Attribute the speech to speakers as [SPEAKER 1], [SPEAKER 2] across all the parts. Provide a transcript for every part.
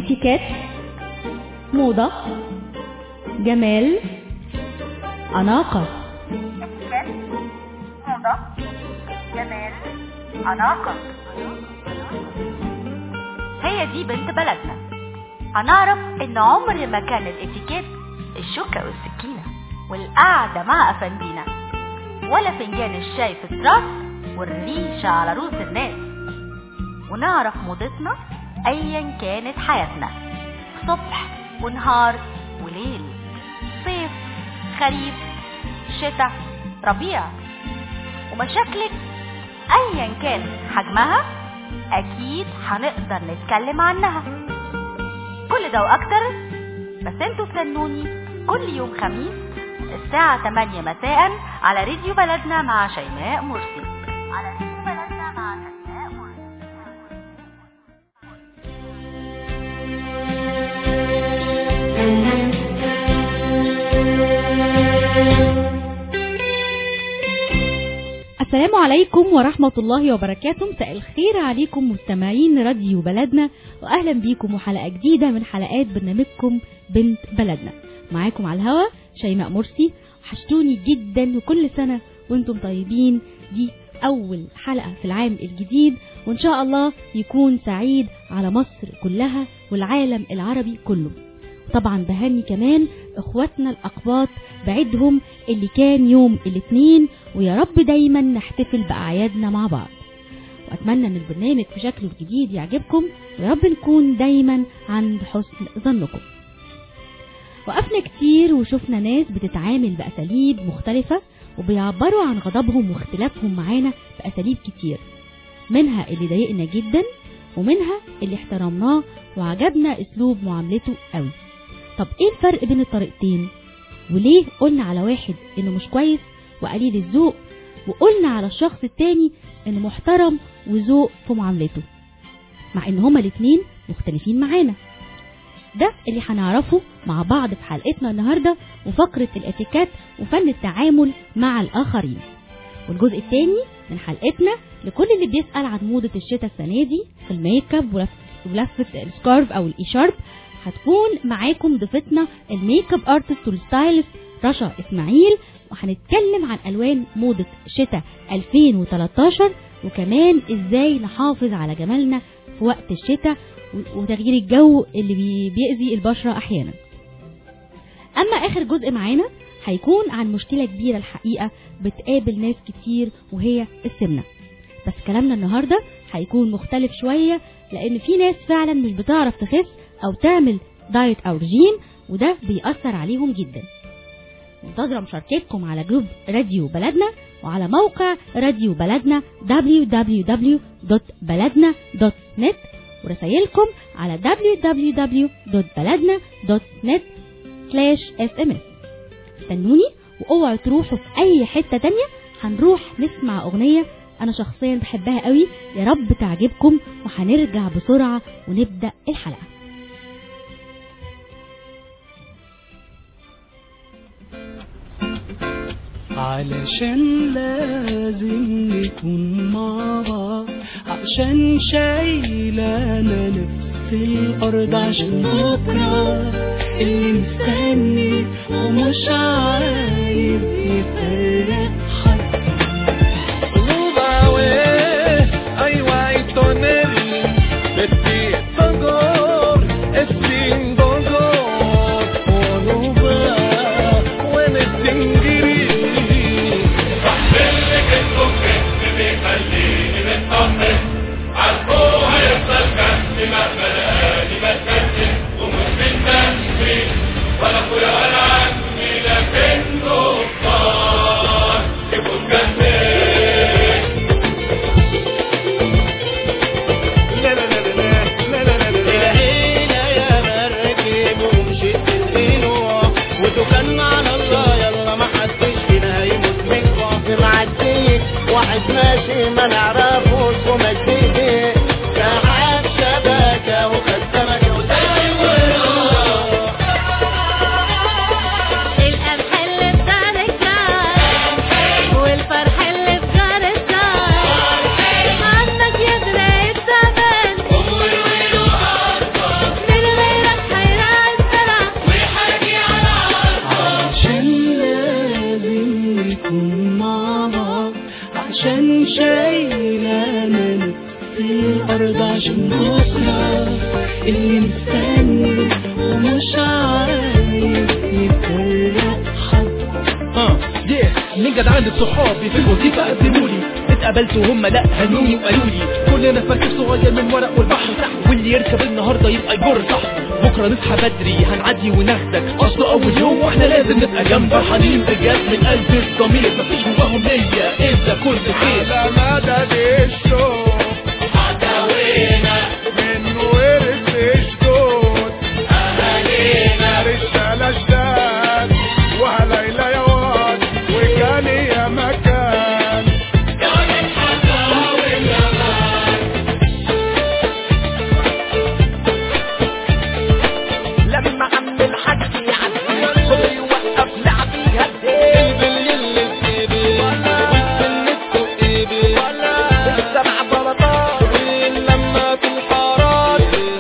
[SPEAKER 1] اتيكيت، موضة، جمال، أناقة. موضة، جمال، أناقة.
[SPEAKER 2] هي دي بنت بلدنا. هنعرف ان عمر ما كان الاتيكيت الشوكة والسكينة والقعدة مع أفندينا، ولا فنجان الشاي في التراس والريشة على رؤوس الناس. ونعرف موضتنا ايا كانت حياتنا، صبح ونهار وليل، صيف، خريف، شتاء، ربيع. ومشاكلك ايا كان حجمها اكيد هنقدر نتكلم عنها. كل ده واكتر، بس انتوا استنوني كل يوم خميس الساعة 8 مساء على راديو بلدنا مع شيماء مرسي. على راديو بلدنا مع شيماء مرسي.
[SPEAKER 1] السلام عليكم ورحمة الله وبركاته. مساء الخير عليكم مستمعين راديو بلدنا، وأهلا بيكم وحلقة جديدة من حلقات برنامجكم بنت بلدنا. معاكم على الهوا شيماء مرسي. وحشتوني جدا، وكل سنة وانتم طيبين. دي أول حلقة في العام الجديد، وإن شاء الله يكون سعيد على مصر كلها والعالم العربي كله. طبعا بهني كمان اخواتنا الاقباط بعيدهم اللي كان يوم الاثنين، ويا رب دايما نحتفل باعيادنا مع بعض. واتمنى ان البرنامج في شكله الجديد يعجبكم، ويا رب نكون دايما عند حسن ظنكم. وقفنا كتير وشفنا ناس بتتعامل باساليب مختلفة، وبيعبروا عن غضبهم واختلافهم معانا باساليب كتير، منها اللي ضايقنا جدا ومنها اللي احترمناه وعجبنا اسلوب معاملته قوي. طب ايه الفرق بين الطريقتين؟ وليه قلنا على واحد انه مش كويس وقليل الذوق، وقلنا على الشخص التاني انه محترم وذوق في معاملته، مع ان هما الاتنين مختلفين معانا؟ ده اللي هنعرفه مع بعض في حلقتنا النهاردة، وفقرة الاتيكيت وفن التعامل مع الاخرين. والجزء التاني من حلقتنا لكل اللي بيسأل عن موضة الشتاء السنة دي في الميك اب ولفة السكارف او الايشارب، هتكون معاكم ضيفتنا الميك اب ارتست والستايلست رشا اسماعيل، وهنتكلم عن الوان موضة شتاء 2013، وكمان ازاي نحافظ على جمالنا في وقت الشتاء وتغيير الجو اللي بيأذي البشرة احيانا. اما اخر جزء معانا هيكون عن مشكلة كبيرة الحقيقة بتقابل ناس كتير، وهي السمنة. بس كلامنا النهاردة هيكون مختلف شوية، لان في ناس فعلا مش بتعرف تخس او تعمل دايت او رجيم، وده بيأثر عليهم جدا. منتظرة مشاركتكم على جروب راديو بلدنا، وعلى موقع راديو بلدنا www.baladna.net، ورسائلكم على www.baladna.net/sms. استنوني واوعوا تروحوا في اي حتة تانية، هنروح نسمع اغنية انا شخصيا بحبها قوي، يا رب تعجبكم، وهنرجع بسرعة ونبدأ الحلقة.
[SPEAKER 3] علشان لازم نكون مع بعض، عشان شايلانا نفس الأرض، عشان بكرة اللي مستني ومش عايز يفرق حد.
[SPEAKER 4] ولا كل أنا عندي لكنه
[SPEAKER 3] الأرض عشان بكرة اللي مستني ومش عايز يفرق حد.
[SPEAKER 4] نجد عندك صحابي في الوظيفة قدمولي، اتقابلت وهم لا هنوني وقالولي كلنا فاكر صغير من ورق والبحر تحت، واللي يركب النهارده يبقى يجر تحت. بكره نصحى بدري هنعدي وناخدك، اصل اول يوم واحنا لازم نبقى جنب فرحانين بجد من قلب الضمير، مفيش جواهم نية الا كل خير.
[SPEAKER 5] على مدد الشوق عداوينا من ورث جدود اهالينا، رجالة جداد وهليلة يا واد وكان يا مكان كان الحكاوي اليمان. لما عم الحاج يعدي كله يوقف لعبي هدي البليل اللي في ايدي والسن في ايدي السبع بلاطات واللمة في الحارات.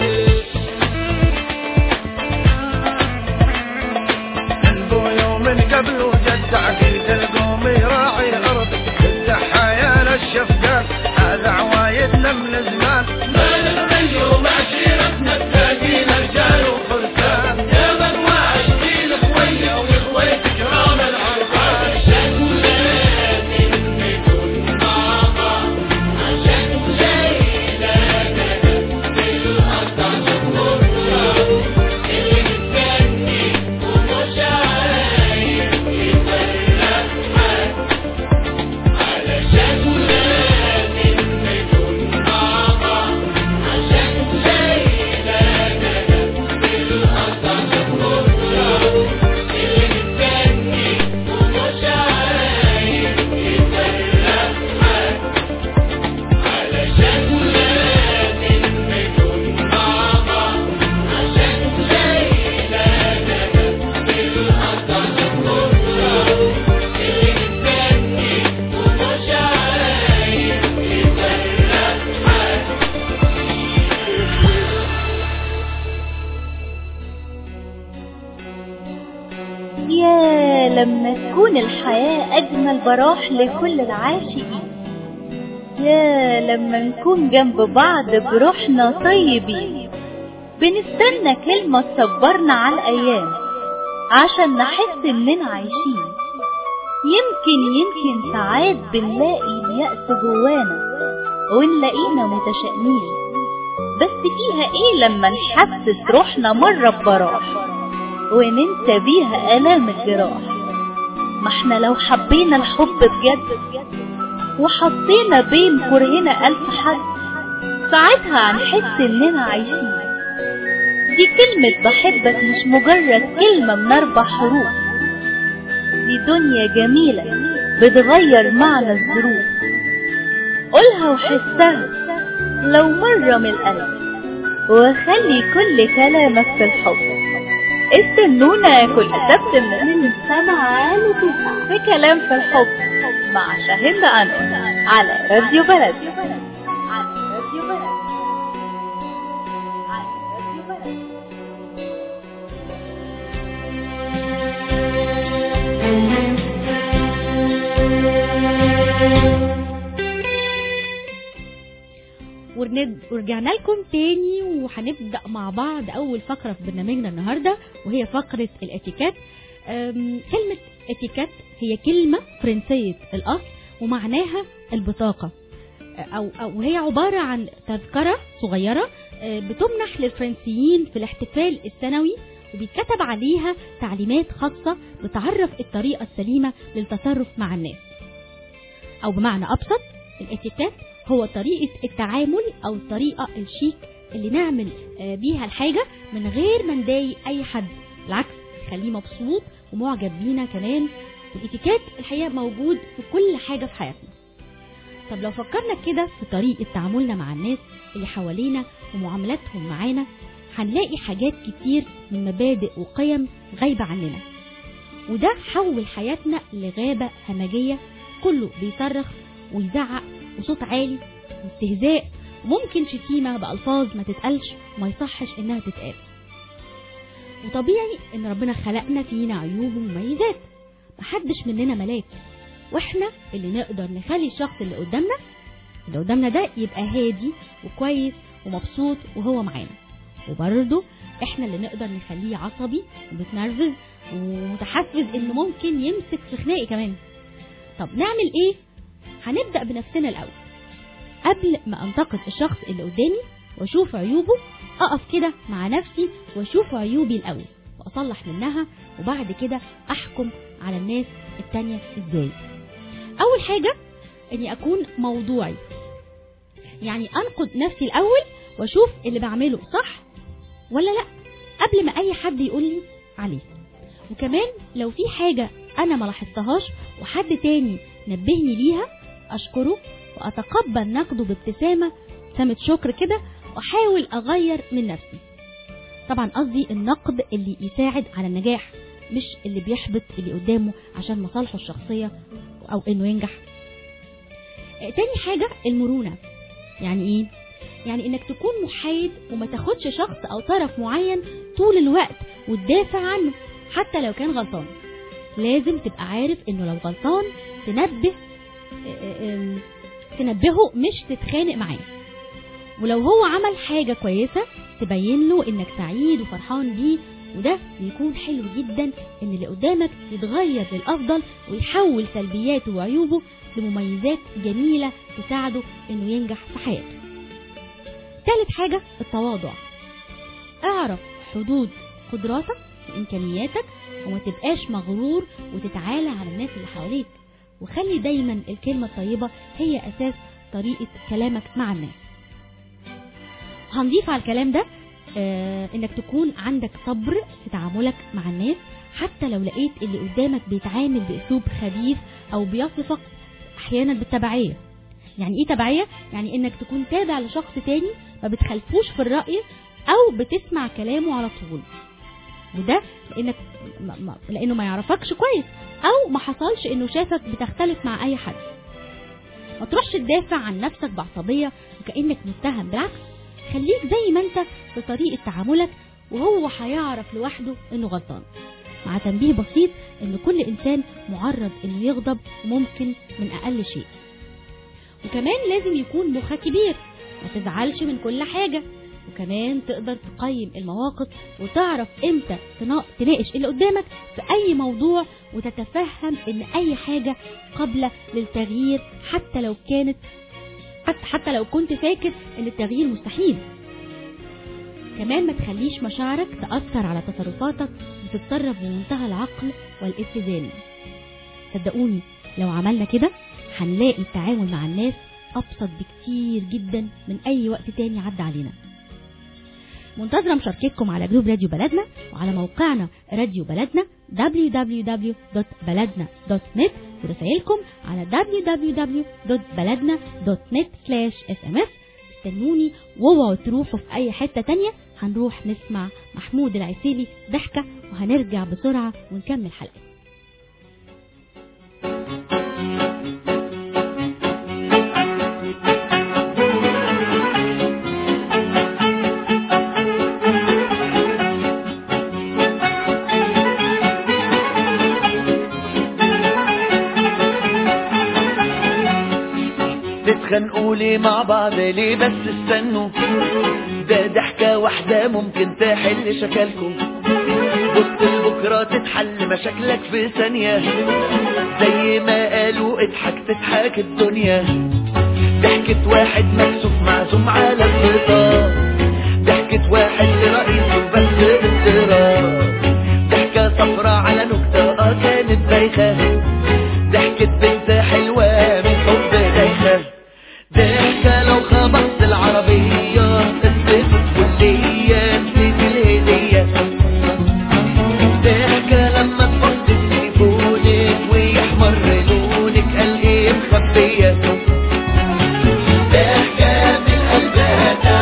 [SPEAKER 5] قلبه يوم قبله جد عقيد القوم يراعي الارض، التحايا للشفقات هذا عوايدنا من زمان. ما نغني ومعشيرتنا تلاقينا رجال وفرسان، يا من وعشتي لخويا وخويت كرام العرفان. عشان ولادي نكون مع بعض، عشان ليلة نبت الأرض عشان بكرة اللي مستني ومش عايز يفرق حد. علشان ولادي نكون مع بعض، عشان ليلة نبت الأرض عشان بكرة اللي مستني ومش عايز يفرق حد. علشان ولادي نكون مع بعض، عشان ليلة نبت الأرض عشان بكرة اللي مستني ومش عايز يفرق حد.
[SPEAKER 6] يا لما تكون الحياة أجمل براح لكل العاشقين، يا لما نكون جنب بعض بروحنا طيبين، بنستنى كلمة تصبرنا على الأيام عشان نحس إننا عايشين. يمكن ساعات بنلاقي اليأس جوانا ونلاقينا متشائمين، بس فيها إيه لما نحسس روحنا مرة ببراح وننسى بيها آلام الجراح؟ ما احنا لو حبينا الحب بجد وحطينا بين كرهنا ألف حد، ساعتها هنحس إننا عايشين. دي كلمة بحبك مش مجرد كلمة من 4 حروف، دي دنيا جميلة بتغير معنى الظروف. قولها وحسها لو مرة من القلب، وخلي كل كلامك في الحب. استنونا كل سبت من 7 ل9 في كلام في الحب مع شاهين أنور على راديو بلدنا.
[SPEAKER 1] ورجعنا لكم تاني وهنبدأ مع بعض أول فقرة في برنامجنا النهاردة، وهي فقرة الاتيكيت. كلمة اتيكيت هي كلمة فرنسية الأصل ومعناها البطاقة، وهي عبارة عن تذكرة صغيرة بتمنح للفرنسيين في الاحتفال السنوي، وبيتكتب عليها تعليمات خاصة بتعرف الطريقة السليمة للتصرف مع الناس. أو بمعنى أبسط، الاتيكيت هو طريقة التعامل أو الطريقة الشيك اللي نعمل بيها الحاجة من غير ما نضايق أي حد، بالعكس خليه مبسوط ومعجب بينا كمان. والاتيكيت الحقيقة موجود في كل حاجة في حياتنا. طب لو فكرنا كده في طريقة تعاملنا مع الناس اللي حوالينا ومعاملاتهم معانا، هنلاقي حاجات كتير من مبادئ وقيم غايبة عننا، وده حول حياتنا لغابة همجية كله بيصرخ ويزعق وصوت عالي واستهزاء، وممكن شتيمة بألفاظ ما تتقالش وما يصحش انها تتقال. وطبيعي ان ربنا خلقنا فينا عيوب ومميزات، محدش مننا ملاك، واحنا اللي نقدر نخلي الشخص اللي قدامنا اللي قدامنا ده يبقى هادي وكويس ومبسوط وهو معانا، وبرضه احنا اللي نقدر نخليه عصبي ومتنرفز ومتحفز انه ممكن يمسك في خناقي كمان. طب نعمل ايه؟ هنبدأ بنفسنا الاول. قبل ما انتقد الشخص اللي قدامي واشوف عيوبه، اقف كده مع نفسي واشوف عيوبي الاول واصلح منها، وبعد كده احكم على الناس التانية ازاي. اول حاجة اني اكون موضوعي، يعني انقد نفسي الاول واشوف اللي بعمله صح ولا لا قبل ما اي حد يقول لي عليه. وكمان لو في حاجة انا ما لاحظتهاش وحد تاني نبهني ليها، اشكره واتقبل نقده بابتسامة شكر كده، واحاول اغير من نفسي. طبعا قصدي النقد اللي يساعد على النجاح، مش اللي بيحبط اللي قدامه عشان مصالحه الشخصية او انه ينجح. تاني حاجة المرونة. يعني ايه؟ يعني انك تكون محايد وما تاخدش شخص او طرف معين طول الوقت وتدافع عنه حتى لو كان غلطان. لازم تبقى عارف انه لو غلطان تنبهه مش تتخانق معاه. ولو هو عمل حاجة كويسة تبين له انك سعيد وفرحان بيه، وده بيكون حلو جدا ان اللي قدامك يتغير للافضل ويحول سلبياته وعيوبه لمميزات جميلة تساعده انه ينجح في حياته. ثالث حاجة التواضع. اعرف حدود قدراتك وامكانياتك وما تبقاش مغرور وتتعالى على الناس اللي حواليك، وخلي دايما الكلمة الطيبة هي اساس طريقة كلامك مع الناس. هنضيف على الكلام ده انك تكون عندك صبر في تعاملك مع الناس، حتى لو لقيت اللي قدامك بيتعامل باسلوب خبيث او بيصفك احيانا بالتبعية. يعني ايه تبعية؟ يعني انك تكون تابع لشخص تاني ما بتخالفوش في الرأي او بتسمع كلامه على طول، وده لانه ما يعرفكش كويس او ما حصلش انه شافك بتختلف مع اي حد. ما تروحش تدافع عن نفسك بعصبية وكأنك متهم، بالعكس خليك زي ما انت في طريقة تعاملك، وهو هيعرف لوحده انه غلطان، مع تنبيه بسيط ان كل انسان معرض انه يغضب وممكن من اقل شيء. وكمان لازم يكون مخك كبير، ما تزعلش من كل حاجة، وكمان تقدر تقيم المواقف وتعرف امتى تناقش اللي قدامك في اي موضوع، وتتفهم ان اي حاجة قابلة للتغيير حتى لو كنت فاكر ان التغيير مستحيل. كمان ما تخليش مشاعرك تأثر على تصرفاتك، وتتصرف بمنتهى العقل والاتزان. صدقوني لو عملنا كده هنلاقي التعامل مع الناس أبسط بكتير جدا من أي وقت تاني عدى علينا. منتظرة مشاركتكم على جروب راديو بلدنا وعلى موقعنا راديو بلدنا www.baladna.net، ورسائلكم على www.baladna.net/sms. استنوني واوعوا تروحوا في أي حتة تانية، هنروح نسمع محمود العسيلي ضحكة وهنرجع بسرعة ونكمل حلقة.
[SPEAKER 5] تتخانقوا ليه مع بعض ليه؟ بس استنوا، ده ضحكة واحدة ممكن تحل شكلكم. بص لبكرة تتحل مشاكلك في ثانية، زي ما قالوا اضحك تضحك الدنيا. ضحكة واحد مكسوف معزوم على الفطار، ضحكة واحد لرئيسه بس باضطرار. ضحكة صفرة على نكتة كانت بايخة، ضحكة بنت حلوة من حب دايخة. ضحكة لو خبطت العربية تصرف الكلية نسيت الهدية. ضحكة لما تحط تليفونك ويحمر لونك قال ايه مخبية. ضحكة من قلبها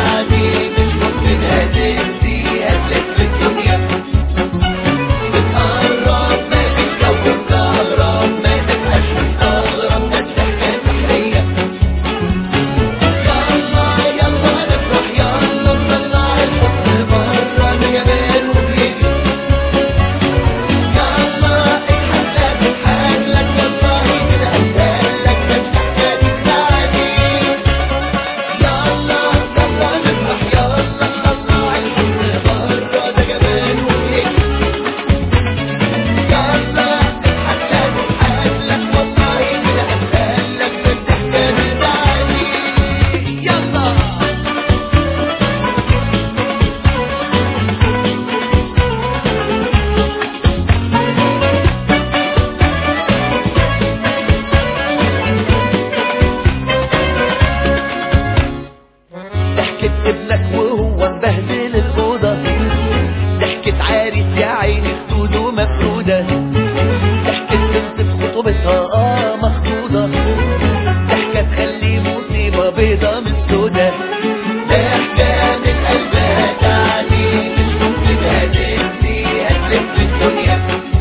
[SPEAKER 5] ضحكة ابنك وهو مبهدل الأوضة، ضحكة عريس يا عيني خدوده مفقودة، ضحكة بنت في خطوبتها مخطوطة، ضحكة تخلي مصيبة بيضة من سودا، ضحكة من قلبها تعدي مش ممكن هتنسي هتلف الدنيا،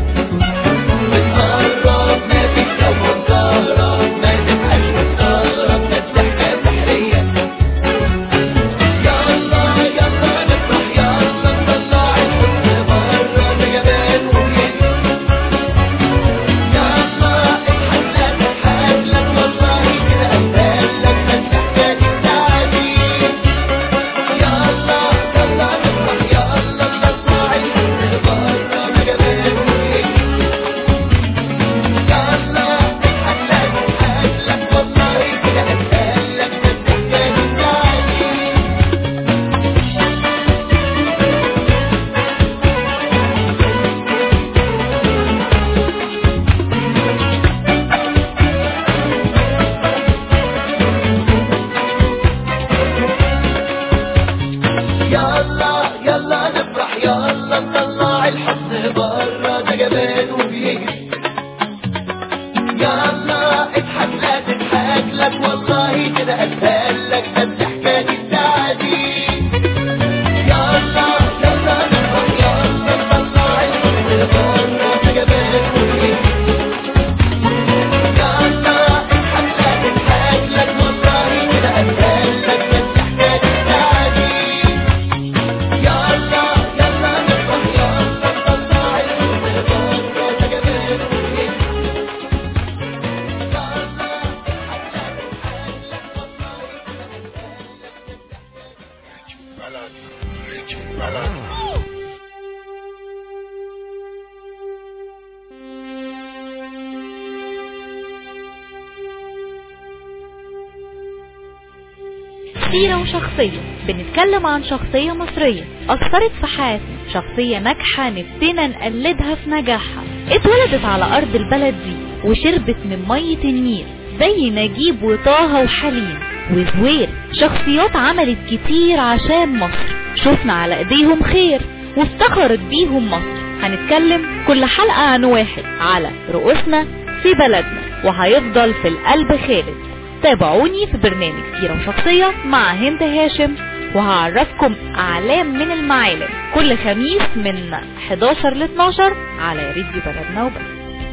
[SPEAKER 5] بتقرب ما فيك أول ظهرك ما تبقاش مستغرب ده الضحكة سحرية. يلا يلا نفرح يلا نطلع الحزن برا ده جبان وبيجي، يلا اضحك لا تضحك لك والله كده أسهل لك ده الضحكة دي تعدي. يلا يلا نفرح يلا نطلع الحزن برا ده جبان وبيجي، يلا اضحك لا تضحك لك والله كده أسهل لك ده الضحكة دي تعدي. يلا يلا نفرح يلا نطلع الحزن برا ده جبان وبيجري، يلا اضحك لا تضحك لك والله كده اسهل لك ده الضحكة دي تعدي. يلا يلا نفرح يلا نطلع الحزن برا ده جبان وبيجري، يلا اضحك لا تضحك لك والله كده اسهل لك ده الضحكة دي تعدي. يلا يلا نفرح يلا نطلع الحزن برا ده جبان وبيجري، يلا اضحك لا تضحك لك والله كده
[SPEAKER 2] سيرة وشخصية، بنتكلم عن شخصية مصرية أثرت في حياتنا، شخصية ناجحة نفسنا نقلدها في نجاحها، اتولدت على أرض البلد دي وشربت من مية النيل زي نجيب وطه وحليم وزوير، شخصيات عملت كتير عشان مصر، شفنا على ايديهم خير وافتخرت بيهم مصر. هنتكلم كل حلقة عن واحد على رؤوسنا في بلدنا وهيفضل في القلب خالد. تابعوني في برنامج سيرة وشخصية مع هند هاشم، وهعرفكم أعلام من المعالم كل خميس من 11 ل 12 على راديو بلدنا وبس.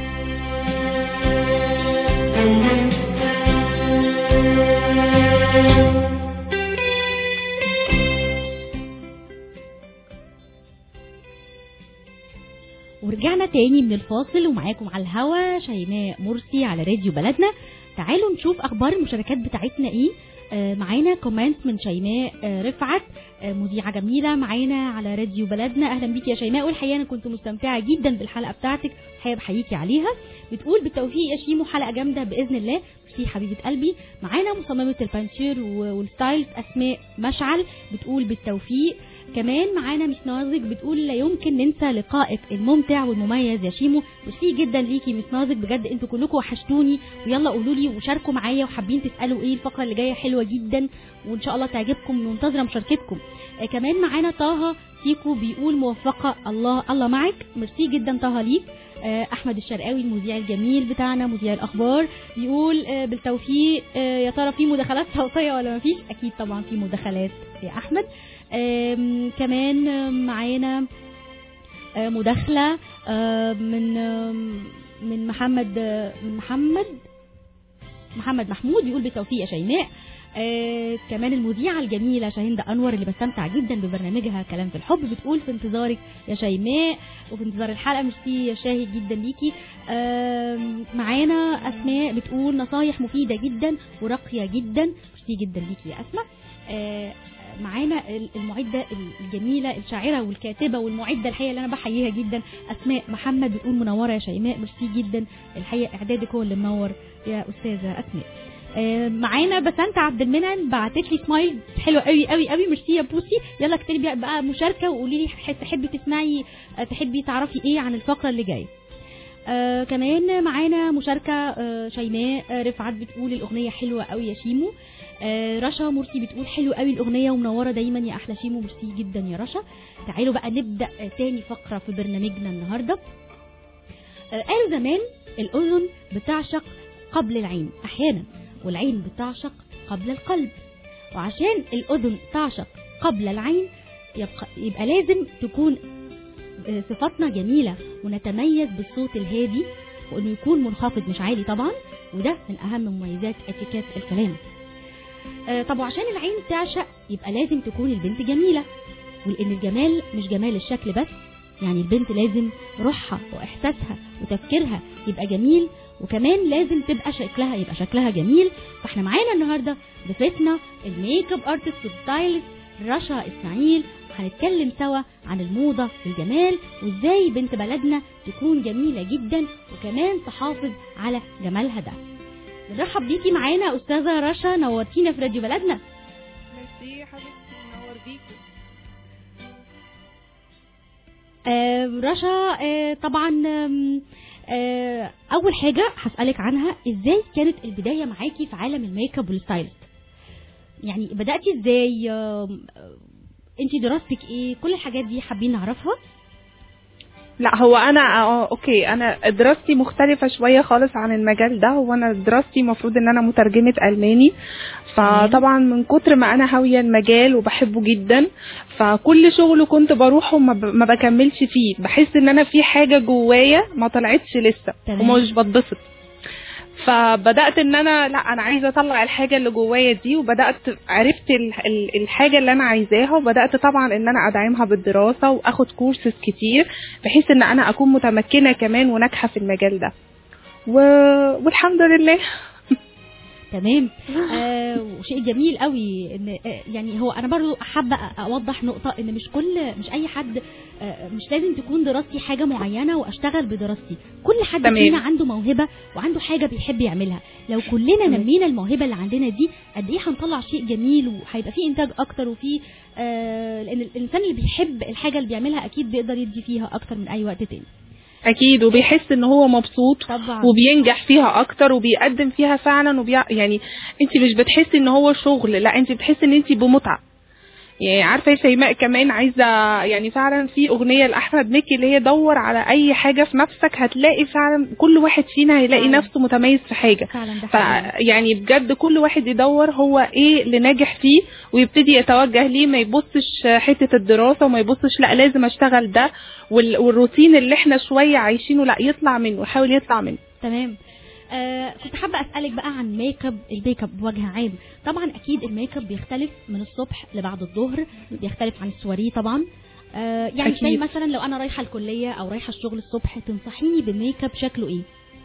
[SPEAKER 1] ورجعنا تاني من الفاصل ومعاكم على الهوا شيماء مرسي على راديو بلدنا. تعالوا نشوف اخبار المشاركات بتاعتنا ايه. معانا كومنت من شيماء رفعت، مذيعة جميلة معانا على راديو بلدنا. اهلا بيك يا شيماء، والحقيقة انا كنت مستمتعة جدا بالحلقة بتاعتك، حابب احييكي عليها. بتقول بالتوفيق يا شيمو، حلقة جامدة بإذن الله. ميرسي حبيبة قلبي. معانا مصممة البانشير والستايلز أسماء مشعل، بتقول بالتوفيق. كمان معانا مس نازك، بتقول لا يمكن ننسى لقائك الممتع والمميز يا شيمو. ميرسي جدا ليكي مس نازك، بجد انتوا كلكم وحشتوني، ويلا قولوا لي وشاركوا معايا، وحابين تسالوا ايه. الفقره اللي جايه حلوه جدا وان شاء الله تعجبكم، منتظره مشاركتكم. كمان معانا طه فيكو، بيقول موفقه، الله معك. ميرسي جدا طه ليك. احمد الشرقاوي المذيع الجميل بتاعنا مذيع الاخبار، بيقول بالتوفيق. يا ترى في مداخلات صوتيه ولا مفيش؟ اكيد طبعا في مداخلات يا احمد. كمان معانا مداخله من محمد محمود، بيقول بالتوفيق يا شيماء. كمان المذيعة الجميلة شاهندة أنور اللي بستمتع جدا ببرنامجها كلام في الحب، بتقول في انتظارك يا شيماء وفي انتظار الحلقة. ميرسي يا شاهد جدا ليكي. معانا أسماء، بتقول نصايح مفيدة جدا وراقية جدا. ميرسي جدا ليكي يا أسماء. معانا المعدة الجميلة الشاعرة والكاتبة والمعدة الحقيقة اللي أنا بحييها جدا أسماء محمد، بتقول منورة يا شيماء. ميرسي جدا، الحقيقة إعدادك هو اللي منور يا أستاذة أسماء. معانا بسنت عبد المنعم، بعتت لي سمايل حلو قوي قوي قوي. ميرسي يا بوسي. يلا اكتبي بقى مشاركة وقولي لي تحبي تسمعي، تحبي تعرفي ايه عن الفقرة اللي جاية. كمان معانا مشاركة شيماء رفعت، بتقول الأغنية حلوة قوي يا شيمو. رشا مرسي بتقول حلو قوي الاغنيه ومنوره دايما يا احلى شيمو. ميرسي جدا يا رشا. تعالوا بقى نبدا تاني فقره في برنامجنا النهارده. قالوا زمان الاذن بتعشق قبل العين احيانا، والعين بتعشق قبل القلب، وعشان الاذن تعشق قبل العين يبقى لازم تكون صفاتنا جميله ونتميز بالصوت الهادي، وانه يكون منخفض مش عالي طبعا، وده من اهم مميزات اتيكيت الكلام. طب وعشان العين تعشق يبقى لازم تكون البنت جميله، ولان الجمال مش جمال الشكل بس، يعني البنت لازم روحها واحساسها وتفكيرها يبقى جميل، وكمان لازم تبقى شكلها جميل. فاحنا معانا النهارده ضيفتنا الميك اب ارتست والستايلست رشا اسماعيل، هنتكلم سوا عن الموضه والجمال وازاي بنت بلدنا تكون جميله جدا وكمان تحافظ على جمالها ده. نرحب بيكي معانا استاذه رشا، نورتينا في راديو بلدنا.
[SPEAKER 7] ميرسي يا حبيبتي، منور بيكي.
[SPEAKER 1] رشا طبعا اول حاجه هسالك عنها، ازاي كانت البدايه معاكي في عالم الميك اب والستايلست؟ يعني بداتي ازاي؟ انتي دراستك ايه؟ كل الحاجات دي حابين نعرفها.
[SPEAKER 7] لا هو انا اوكي، انا دراستي مختلفه شويه خالص عن المجال ده. هو انا دراستي المفروض ان انا مترجمه الماني، فطبعا من كتر ما انا هاويه المجال وبحبه جدا، فكل شغل كنت بروحه ما بكملش فيه، بحس ان انا في حاجه جوايا ما طلعتش لسه ومش بتبسط. فبدات ان انا لا انا عايزه اطلع الحاجه اللي جوايا دي، وبدات عرفت الحاجه اللي انا عايزاها، وبدات طبعا ان انا ادعمها بالدراسه واخد كورسز كتير بحيث ان انا اكون متمكنه كمان وناجحه في المجال ده، والحمد لله.
[SPEAKER 1] تمام. وشيء جميل قوي ان يعني هو انا برضو حابه اوضح نقطه، ان مش اي حد مش لازم تكون دراستي حاجه معينه واشتغل بدراستي. كل حد فينا عنده موهبه وعنده حاجه بيحب يعملها. لو كلنا نمينا الموهبه اللي عندنا دي قد ايه هنطلع شيء جميل، وهيبقى فيه انتاج اكتر، وفي لان الانسان اللي بيحب الحاجه اللي بيعملها اكيد بيقدر يدي فيها اكتر من اي وقت تاني.
[SPEAKER 7] اكيد، وبيحس ان هو مبسوط
[SPEAKER 1] طبعا،
[SPEAKER 7] وبينجح فيها اكتر وبيقدم فيها فعلا يعني انت مش بتحسي ان هو شغل، لا انت بتحسي ان انت بمتعه. يعني عارفه يا شيماء كمان عايزه يعني فعلا في اغنيه لاحمد مكي اللي هي دور على اي حاجه في نفسك، هتلاقي فعلا كل واحد فينا هيلاقي نفسه متميز في حاجه. يعني بجد كل واحد يدور هو ايه اللي ناجح فيه ويبتدي يتوجه ليه، ما يبصش حته الدراسه وما يبصش لا لازم اشتغل ده، والروتين اللي احنا شويه عايشينه لا يطلع منه، يحاول يطلع منه.
[SPEAKER 1] تمام. كنت حابه اسالك بقى عن الميك اب بوجه عام. طبعا اكيد الميك اب بيختلف من الصبح لبعد الظهر، بيختلف عن السواريه طبعا. يعني زي مثلا لو انا رايحه الكليه او رايحه الشغل الصبح، تنصحيني بالميك اب شكله ايه؟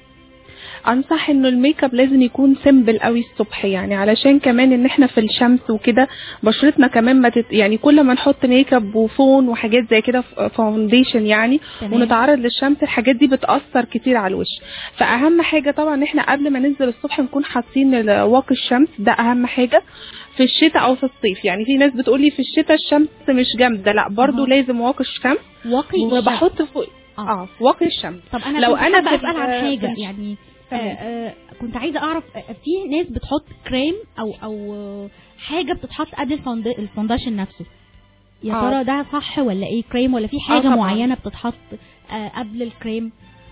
[SPEAKER 7] انصح انه الميك اب لازم يكون سيمبل قوي الصبح، يعني علشان كمان ان احنا في الشمس وكده بشرتنا كمان ما يعني كل ما نحط ميك اب وفون وحاجات زي كده فاونديشن يعني ونتعرض للشمس، الحاجات دي بتاثر كتير على الوش. فاهم حاجه طبعا ان احنا قبل ما ننزل الصبح نكون حاطين واقي الشمس، ده اهم حاجه في الشتاء او في الصيف. يعني في ناس بتقولي في الشتاء الشمس مش جامده، لا برضو لازم واقي الشمس. وبحط فوق واقي الشمس.
[SPEAKER 1] طب انا لو انا بسال عن حاجه يعني كنت عايزه اعرف، في ناس بتحط كريم او حاجه بتتحط قبل الفونديشن نفسه، يا ترى ده صح ولا ايه؟ كريم ولا في حاجه معينه بتتحط قبل الكريم؟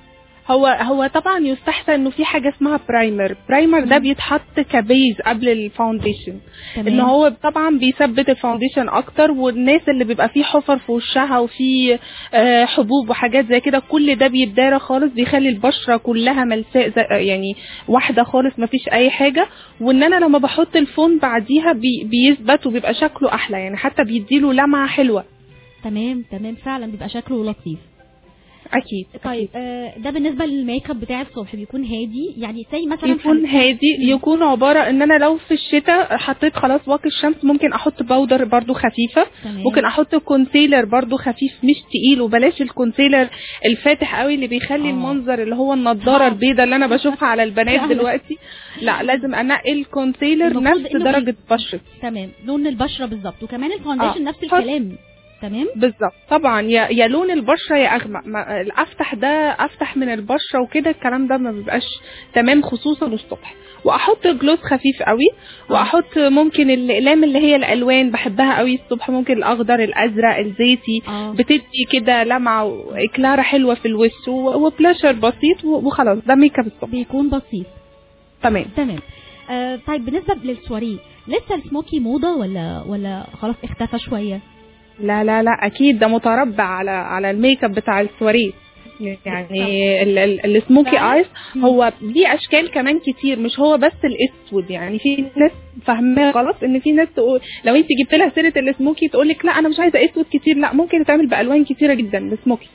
[SPEAKER 7] هو طبعا يستحسن انه في حاجه اسمها برايمر ده بيتحط كبيز قبل الفاونديشن، ان هو طبعا بيثبت الفاونديشن اكتر، والناس اللي بيبقى فيه حفر في وشها وفي حبوب وحاجات زي كده كل ده بيتدارى خالص، بيخلي البشره كلها ملساء يعني واحده خالص ما فيش اي حاجه. وان انا لما بحط الفون بعديها بيثبت وبيبقى شكله احلى، يعني حتى بيديله لمعه حلوه.
[SPEAKER 1] تمام فعلا بيبقى شكله لطيف.
[SPEAKER 7] اكيد.
[SPEAKER 1] طيب ده بالنسبه للميك اب بتاع الصبح بيكون هادي، يعني زي مثلا
[SPEAKER 7] يكون هادي، يكون عباره ان انا لو في الشتاء حطيت خلاص واقي الشمس ممكن احط باودر برضو خفيفه. ممكن احط كونسيلر برضو خفيف مش تقيل، وبلاش الكونسيلر الفاتح قوي اللي بيخلي المنظر اللي هو النضاره البيضاء اللي انا بشوفها على البنات دلوقتي. لا لازم انقي الكونسيلر نفس درجه بشرتي.
[SPEAKER 1] تمام، لون البشره بالظبط. وكمان الفاونديشن نفس الكلام. تمام
[SPEAKER 7] بالظبط طبعا، يا لون البشره يا اغمق، الافتح ده افتح من البشره وكده، الكلام ده ما بيبقاش تمام خصوصا الصبح. واحط جلوس خفيف قوي، واحط ممكن الاقلام اللي هي الالوان بحبها قوي الصبح، ممكن الاخضر الازرق الزيتي، بتدي كده لمعه واكلاره حلوه في الوش وبلاشر بسيط وخلاص. ده ميك اب الصبح
[SPEAKER 1] بيكون بسيط.
[SPEAKER 7] تمام.
[SPEAKER 1] طيب بالنسبه للسواريه، لسه السموكي موضه ولا خلاص اختفى شويه؟
[SPEAKER 7] لا لا لا اكيد ده متربع على الميك اب بتاع السواريه. يعني السموكي ايس هو ليه اشكال كمان كتير، مش هو بس الاسود. يعني في ناس فاهمه غلط، ان في ناس تقول لو انت جبت لها سيره السموكي تقول لك لا انا مش عايزه اسود كتير. لا، ممكن يتعمل بالوان كتيره جدا السموكي.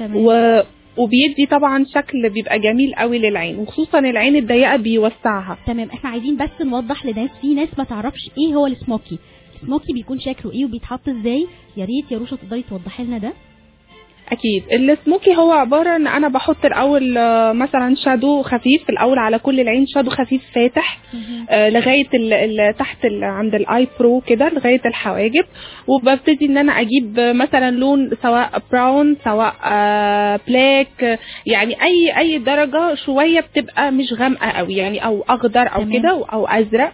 [SPEAKER 7] وبيدي طبعا شكل بيبقى جميل قوي للعين، وخصوصا العين الضيقه بيوسعها.
[SPEAKER 1] تمام. احنا عايزين بس نوضح لناس، في ناس ما تعرفش ايه هو السموكي بيكون شكله ايه وبيتحط ازاي. يا ريت يا روشا تقدري توضحي لنا ده.
[SPEAKER 7] اكيد. السموكي هو عباره ان انا بحط الاول مثلا شادو خفيف الاول على كل العين، شادو خفيف فاتح لغايه تحت عند الاي برو كده لغايه الحواجب. وببتدي ان انا اجيب مثلا لون سواء براون سواء بلاك، يعني اي درجه شويه بتبقى مش غامقه قوي يعني، او اخضر او كده او ازرق،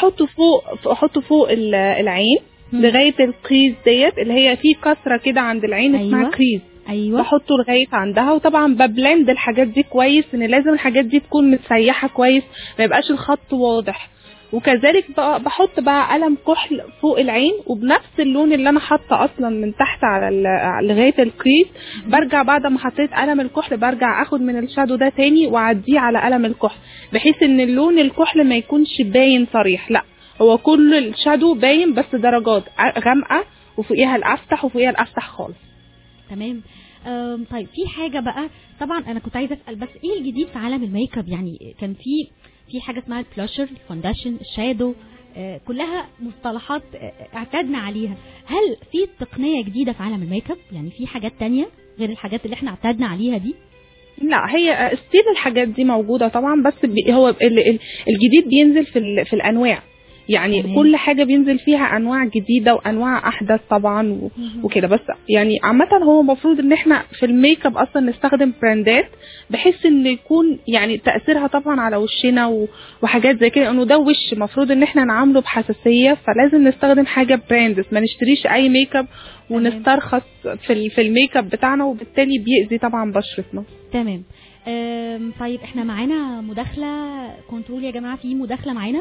[SPEAKER 7] واحطه فوق العين لغايه الكريز ديت اللي هي في كسره كده عند العين اسمها كريز. بحطه لغايه عندها. وطبعا ببلند الحاجات دي كويس، ان لازم الحاجات دي تكون متسيحه كويس، ما يبقاش الخط واضح. وكذلك بحط بقى قلم كحل فوق العين، وبنفس اللون اللي انا حاطه اصلا من تحت على لغايه الكريز. برجع بعد ما حطيت قلم الكحل برجع اخد من الشادو ده تاني واعديه على قلم الكحل، بحيث ان اللون الكحل ما يكونش باين صريح، لا هو كل الشادو باين بس درجات غامقه، وفوقيها الافتح وفوقيها الافتح خالص.
[SPEAKER 1] تمام. طيب في حاجه بقى، طبعا انا كنت عايزه اسال بس ايه الجديد في عالم الميك اب؟ يعني كان في حاجه اسمها البلاشر، الفونديشن، الشادو، كلها مصطلحات اعتدنا عليها. هل في تقنيه جديده في عالم الميك اب؟ يعني في حاجات تانية غير الحاجات اللي احنا اعتدنا عليها دي؟
[SPEAKER 7] لا، هي ستيل الحاجات دي موجوده طبعا، بس هو الجديد بينزل في الانواع. يعني كل حاجه بينزل فيها انواع جديده وانواع احدث طبعا وكده. بس يعني عامه هو المفروض ان احنا في الميك اب اصلا نستخدم براندات، بحيث ان يكون يعني تاثيرها طبعا على وشنا وحاجات زي كده، انه ده وش المفروض ان احنا نعامله بحساسيه، فلازم نستخدم حاجه براندز، ما نشتريش اي ميك اب ونسترخص في الميك اب بتاعنا، وبالتالي بيأذي طبعا بشرتنا.
[SPEAKER 1] تمام. طيب احنا معانا مداخله كنترول يا جماعه، في مداخله معانا.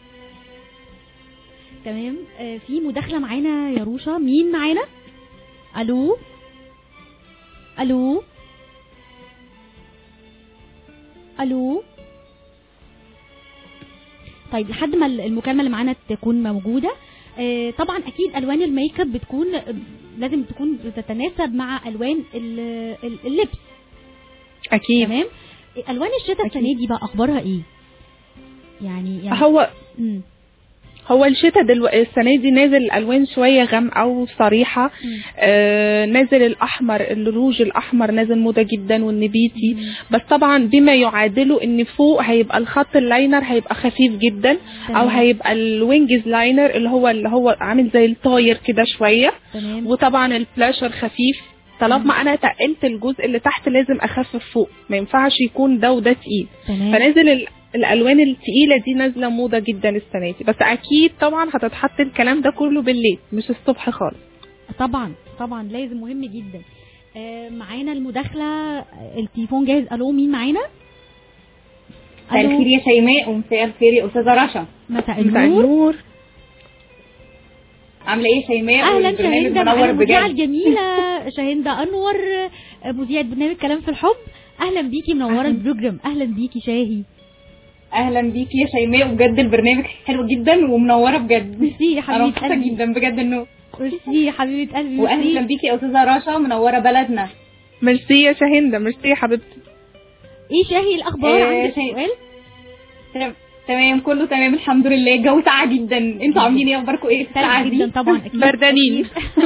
[SPEAKER 1] تمام. في مداخله معانا يا روشا. مين معانا؟ الو الو الو. طيب لحد ما المكالمه اللي معانا تكون موجوده، طبعا اكيد الوان الميك اب بتكون لازم تكون بتتناسب مع الوان اللبس.
[SPEAKER 7] اكيد.
[SPEAKER 1] تمام. الوان الشتاء السنه دي بقى اخبارها ايه؟ يعني
[SPEAKER 7] هو الشتاء السنه دي نازل الالوان شويه غامقه وصريحه. نازل الاحمر، الروج الاحمر نازل موضه جدا، والنبيتي. بس طبعا بما يعادله ان فوق هيبقى الخط اللاينر هيبقى خفيف جدا، او هيبقى الوينجز لاينر اللي هو عامل زي الطاير كده شويه. وطبعا البلاشر خفيف. طالما انا تقلت الجزء اللي تحت لازم اخفف فوق، ما ينفعش يكون ده وده تقيل. فنازل الالوان الثقيله دي نازله موضه جدا السنه دي. بس اكيد طبعا هتتحط الكلام ده كله بالليل مش الصبح خالص.
[SPEAKER 1] طبعا لازم، مهم جدا. معانا المداخله، التليفون جاهز. الو، مين معانا؟
[SPEAKER 8] مساء الخير يا شيماء، ومساء الخير يا استاذه رشا.
[SPEAKER 1] مساء النور.
[SPEAKER 8] عامله ايه يا شيماء؟
[SPEAKER 1] اهلا شاهندة، المذيعه الجميله شاهندة انور، مذيعه برنامج كلام في الحب. اهلا بيكي، منوره البروجرام. اهلا بيكي شاهي.
[SPEAKER 8] اهلا بيكي يا شيماء، وبجد البرنامج حلو جدا ومنوره بجد.
[SPEAKER 1] ميرسي يا حبيبتي،
[SPEAKER 8] انا مبسوطه جدا بجد انه.
[SPEAKER 1] ميرسي يا حبيبه قلبي.
[SPEAKER 8] واهلا بيكي يا استاذه رشا، منوره بلدنا.
[SPEAKER 7] ميرسي يا شاهندة، ميرسي يا حبيبتي.
[SPEAKER 1] ايه شاهي الاخبار؟ عندك سؤال؟
[SPEAKER 8] تمام، كله تمام الحمد لله. الجو ساقع جدا، انتوا عاملين ايه؟ اخباركم ايه في الساعه دي؟
[SPEAKER 1] جدا طبعا. اكيد
[SPEAKER 7] بردانين.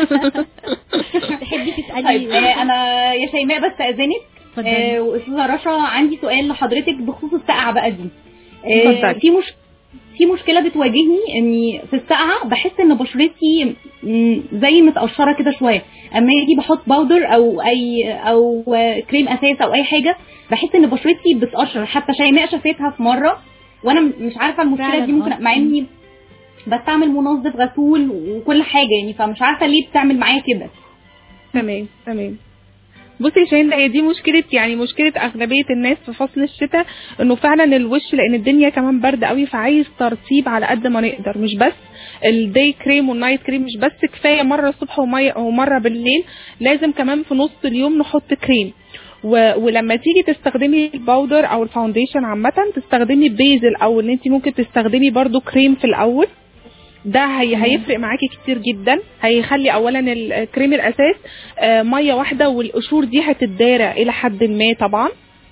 [SPEAKER 1] تحبي تسالي؟
[SPEAKER 8] طيب انا يا شيماء بس اذنك. واستاذه رشا، عندي سؤال لحضرتك بخصوص السقعه بقى دي. في مشكله بتواجهني اني في السقعه بحس ان بشرتي زي متقشره كده شويه. اما اجي بحط باودر او كريم اساس او اي حاجه بحس ان بشرتي بتقشر. حتى شيماء شافتها في مره وانا مش عارفه المشكله دي ممكن مع اني بستعمل منظف غسول وكل حاجه يعني، فمش عارفه ليه بتعمل معايا كده.
[SPEAKER 7] تمام. بصي يا شاهين، هي دي مشكله، يعني مشكله اغلبيه الناس في فصل الشتاء، انه فعلا الوش لان الدنيا كمان برد قوي فعايز ترطيب على قد ما نقدر. مش بس الداي كريم والنايت كريم، مش بس كفايه مره الصبح ومره بالليل، لازم كمان في نص اليوم نحط كريم. ولما تيجي تستخدمي الباودر او الفاونديشن عامه تستخدمي بيزل، او ان انت ممكن تستخدمي برضو كريم في الاول. ده هيفرق معاكي كتير جدا. هيخلي اولا الكريم الاساس ميه واحده والقشور دي هتتدارع الى حد ما طبعا.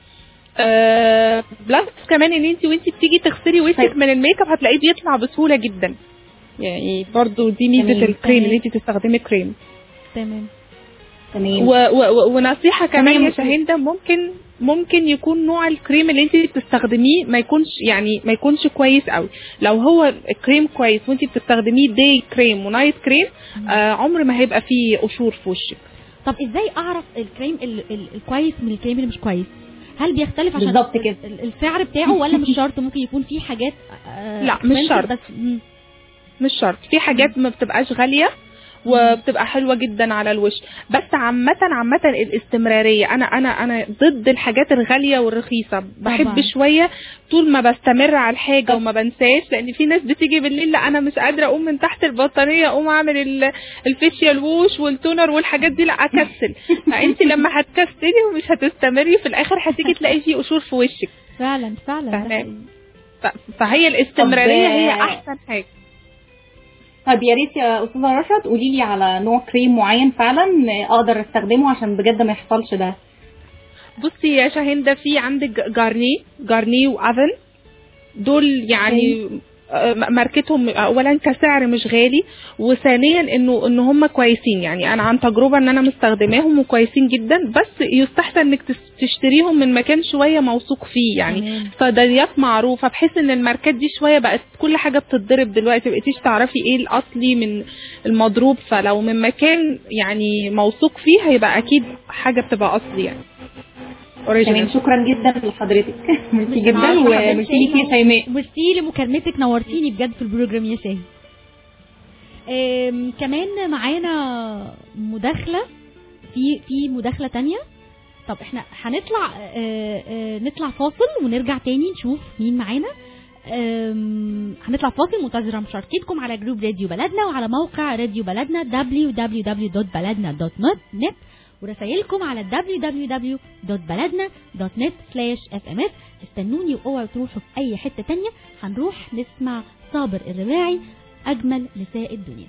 [SPEAKER 7] بلس كمان ان انت وانت بتيجي تغسلي وشك من الميك اب هتلاقيه بيطلع بسهوله جدا. يعني برضو دي ميزه الكريم ان انت تستخدمي كريم.
[SPEAKER 1] تمام.
[SPEAKER 7] ونصيحه كمان يا شاهين، ده ممكن يكون نوع الكريم اللي انت بتستخدميه ما يكونش كويس قوي. لو هو كريم كويس وانت بتستخدميه داي كريم ونايت كريم عمر ما هيبقى فيه قشور في وشك.
[SPEAKER 1] طب ازاي اعرف الكريم الكويس من الكريم اللي مش كويس؟ هل بيختلف عشان السعر بتاعه ولا مش شرط؟ ممكن يكون فيه حاجات
[SPEAKER 7] لا مش شرط، بس مش شرط. في حاجات ما بتبقاش غاليه وبتبقى حلوه جدا على الوش. بس عامه الاستمراريه، انا ضد الحاجات الغاليه والرخيصه. بحب شويه طول ما بستمر على الحاجه وما بنساش، لان في ناس بتيجي بالليل لا انا مش قادره اقوم من تحت البطانيه اقوم اعمل الفيشيال ووش والتونر والحاجات دي، لا اكسل. فانت لما هتكسلي ومش هتستمري في الاخر هتيجي تلاقي فيه قشور في وشك.
[SPEAKER 1] فعلا
[SPEAKER 7] فهي الاستمراريه هي احسن حاجه.
[SPEAKER 8] طب يا ريت يا استاذه رشا تقولي لي على نوع كريم معين فعلا اقدر استخدمه عشان بجد ما يحصلش ده.
[SPEAKER 7] بصي يا شاهين، ده في عندك جارني وافن، دول يعني ماركتهم اولا كسعر مش غالي، وثانيا ان هم كويسين. يعني انا عن تجربه ان انا مستخدماهم وكويسين جدا. بس يستحسن انك تشتريهم من مكان شويه موثوق فيه، يعني صيدليات معروفه، بحيث ان الماركات دي شويه بقت كل حاجه بتتضرب دلوقتي، بقيتيش تعرفي ايه الاصلي من المضروب. فلو من مكان يعني موثوق فيه هيبقى اكيد حاجه بتبقى اصلي يعني.
[SPEAKER 8] تمام، شكرا جدا لحضرتك. ميرسي جدا وميرسي ليكي يا شيماء.
[SPEAKER 1] ميرسي لمكالمتك، نورتيني بجد في البروجرام يا شاهين. كمان معانا مداخله في مداخله تانية. طب احنا هنطلع نطلع فاصل ونرجع تاني نشوف مين معانا. هنطلع فاصل، منتظره مشاركتكم على جروب راديو بلدنا وعلى موقع راديو بلدنا www.baladna.net، ورسائلكم على www.baladna.net/fms. استنوني واوعوا تروحوا في اي حته تانية. هنروح نسمع صابر الرباعي اجمل نساء الدنيا.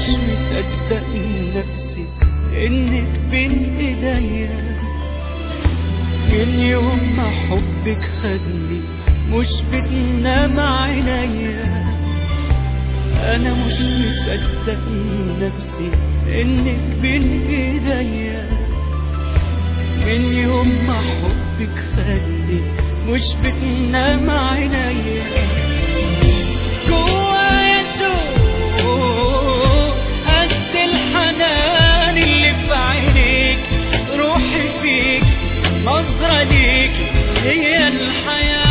[SPEAKER 3] مش مصدق نفسي انك بين ايديا. من يوم ما حبك خدني مش بتنام عينيا. انا مش مصدق نفسي انك بين ايديا. من يوم ما حبك خدني مش بتنام عينيا. جوايا سوق قد الحنان اللي في عينيك. روحي فيك نظرة ليك هي الحياة.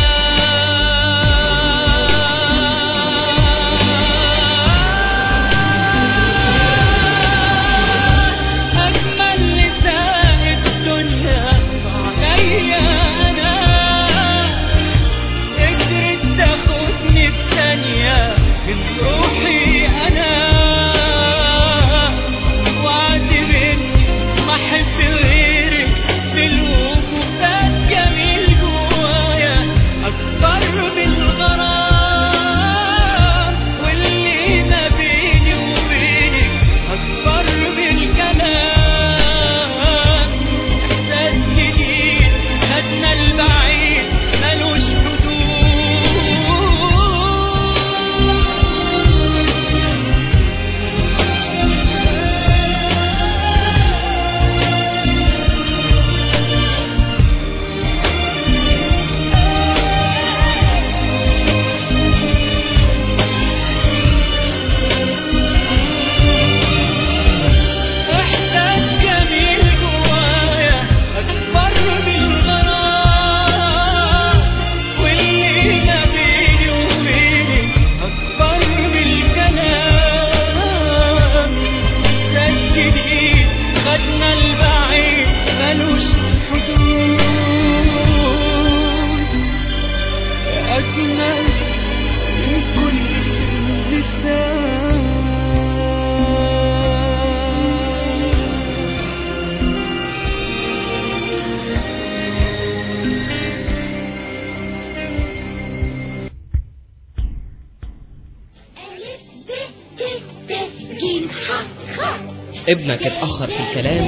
[SPEAKER 9] ابنك اتأخر في الكلام،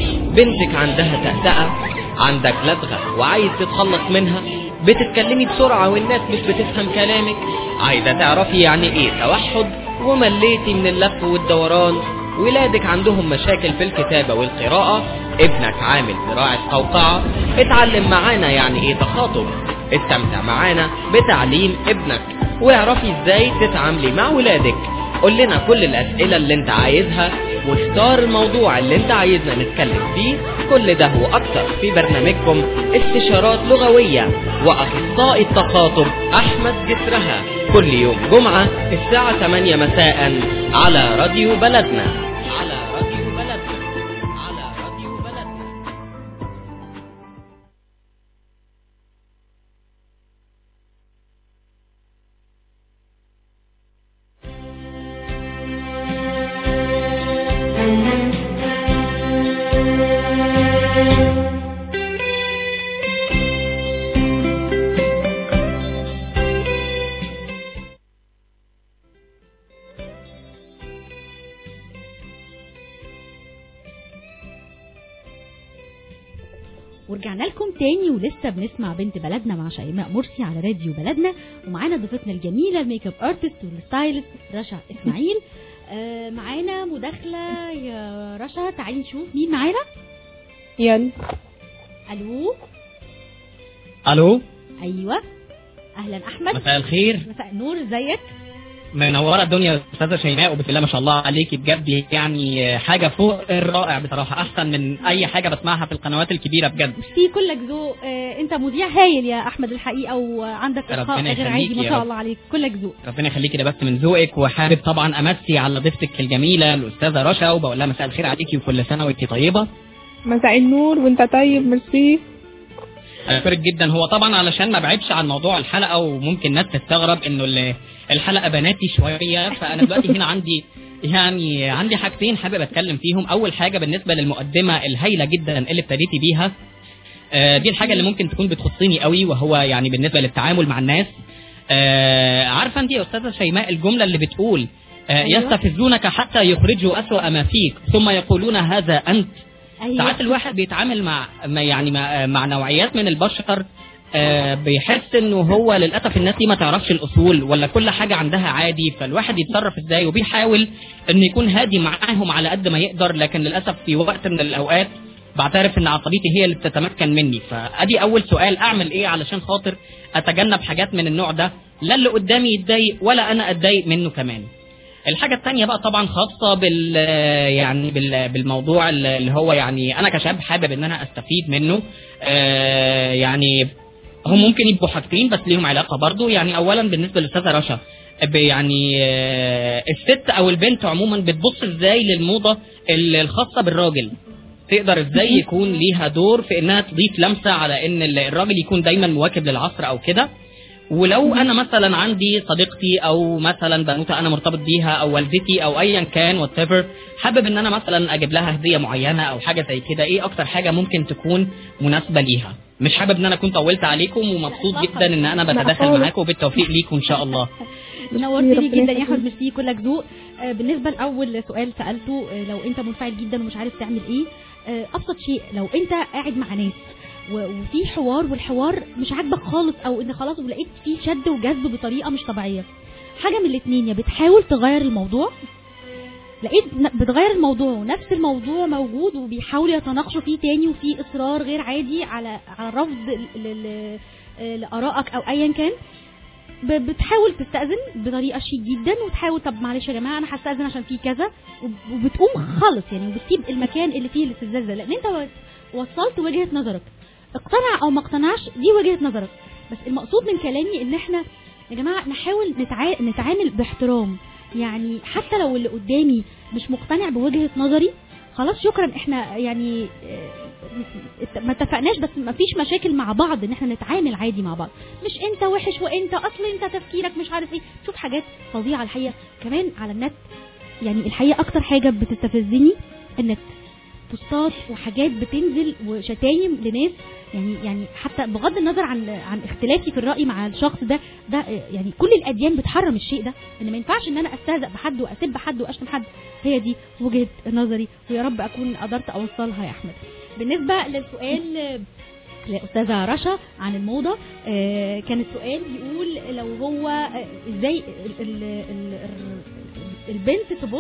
[SPEAKER 9] بنتك عندها تأتأة، عندك لدغة وعايز تتخلص منها، بتتكلمي بسرعة والناس مش بتفهم كلامك، عايزة تعرفي يعني ايه توحد ومليتي من اللف والدوران، ولادك عندهم مشاكل في الكتابة والقراءة، ابنك عامل زراعة قوقعة، اتعلم معانا يعني ايه تخاطب، استمتع معانا بتعليم ابنك، واعرفي ازاي تتعاملي مع ولادك. قول لنا كل الأسئلة اللي انت عايزها، واختار الموضوع اللي انت عايزنا نتكلم فيه. كل ده وأكتر في برنامجكم استشارات لغوية وأخصائي التخاطب أحمد جسرها، كل يوم جمعة الساعة 8 مساء على راديو بلدنا.
[SPEAKER 1] ورجعنا لكم تاني ولسه بنسمع بنت بلدنا مع شيماء مرسي على راديو بلدنا، ومعانا ضيفتنا الجميله الميك اب ارتست والستايلست رشا اسماعيل. معانا مداخله يا رشا، تعالي نشوف مين معانا.
[SPEAKER 7] يلا.
[SPEAKER 1] الو. ايوه اهلا احمد.
[SPEAKER 10] مساء الخير.
[SPEAKER 1] مساء النور، ازيك؟
[SPEAKER 10] منوره الدنيا يا استاذه شيماء، وبسم الله ما شاء الله عليكي بجد، يعني حاجه فوق الرائع بصراحه، احسن من اي حاجه بسمعها في القنوات الكبيره بجد.
[SPEAKER 1] في كلك ذوق، انت مذيع هايل يا احمد الحقيقه، وعندك اخلاق غير عادي ما شاء الله عليك، كلك ذوق.
[SPEAKER 10] ربنا يخليكي، ده بس من ذوقك. وحابب طبعا امسي على ضيفتك الجميله الاستاذه رشا، وبقول لها مساء الخير عليكي وكل سنه وانت طيبه.
[SPEAKER 7] مساء النور وانت طيب، ميرسي.
[SPEAKER 10] اشكرك جدا. هو طبعا علشان ما بعدش عن موضوع الحلقه، وممكن ناس تستغرب انه الحلقه بناتي شويه، فانا دلوقتي هنا عندي حاجتين حابب اتكلم فيهم. اول حاجه بالنسبه للمقدمه الهائله جدا اللي ابتديتي بيها، دي الحاجه اللي ممكن تكون بتخصني قوي، وهو يعني بالنسبه للتعامل مع الناس. عارفه انت يا استاذه شيماء الجمله اللي بتقول يستفزونك حتى يخرجوا أسوأ ما فيك ثم يقولون هذا أنت. ساعات الواحد بيتعامل مع نوعيات من البشر بيحس انه هو للاسف الناس دي ما تعرفش الاصول ولا كل حاجه عندها عادي، فالواحد يتصرف ازاي وبيحاول انه يكون هادي معاهم على قد ما يقدر، لكن للاسف في وقت من الاوقات بعترف ان عصبيتي هي اللي بتتمكن مني. فادي اول سؤال، اعمل ايه علشان خاطر اتجنب حاجات من النوع ده، لا اللي قدامي يتضايق ولا انا اتضايق منه كمان. الحاجة التانية بقى طبعا خاصة بالموضوع اللي هو يعني انا كشاب حابب ان انا استفيد منه. يعني هم ممكن يبقوا حاجتين بس ليهم علاقة برضو. يعني اولا بالنسبة للأستاذة رشا، يعني الست او البنت عموما بتبص ازاي للموضة الخاصة بالراجل، تقدر ازاي يكون ليها دور في انها تضيف لمسة على ان الراجل يكون دايما مواكب للعصر او كده. ولو انا مثلا عندي صديقتي او مثلا بنوته انا مرتبط بيها او والدتي او ايا كان whatever، حابب ان انا مثلا اجيب لها هديه معينه او حاجه زي كده، ايه اكتر حاجه ممكن تكون مناسبه ليها؟ مش حابب ان انا كنت طولت عليكم، ومبسوط جدا ان انا بتداخل معاكم، وبالتوفيق ليكم ان شاء الله.
[SPEAKER 1] نورتني جدا يا احمد، ميرسي، كلك ذوق. بالنسبه لاول سؤال سالته، لو انت منفعل جدا ومش عارف تعمل ايه، ابسط شيء لو انت قاعد مع ناس وفي حوار والحوار مش عاجبك خالص، او ان خلاص ولقيت فيه شد وجذب بطريقه مش طبيعيه، حاجه من الاثنين، يا بتحاول تغير الموضوع، لقيت بتغير الموضوع ونفس الموضوع موجود وبيحاولوا يتناقشوا فيه تاني وفي اصرار غير عادي على رفض لارائك او ايا كان، بتحاول تستأذن بطريقه شيك جدا وتحاول طب معلش يا جماعه انا هستأذن عشان في كذا، وبتقوم خالص يعني، وبتسيب المكان اللي فيه الاستفزاز ده، لان انت وصلت وجهه نظرك، اقتنع او ما اقتنعش دي وجهه نظرك. بس المقصود من كلامي ان احنا يا جماعه نحاول نتعامل باحترام، يعني حتى لو اللي قدامي مش مقتنع بوجهه نظري خلاص شكرا، احنا يعني ما اتفقناش بس ما فيش مشاكل مع بعض، ان احنا نتعامل عادي مع بعض، مش انت وحش وانت اصلا انت تفكيرك مش عارف ايه. شوف حاجات فظيعه الحقيقه كمان على النت، يعني الحقيقه اكتر حاجه بتستفزني النت، بوستات وحاجات بتنزل وشتايم لناس، يعني حتى بغض النظر عن اختلافي في الرأي مع الشخص ده يعني كل الأديان بتحرم الشيء ده، ان ما ينفعش ان انا استهزأ بحد واسب حد واشتم حد. هي دي وجهة نظري، ويا رب اكون قدرت اوصلها يا احمد. بالنسبة للسؤال لأستاذة رشا عن الموضة، كان السؤال بيقول لو هو ازاي البنت تبص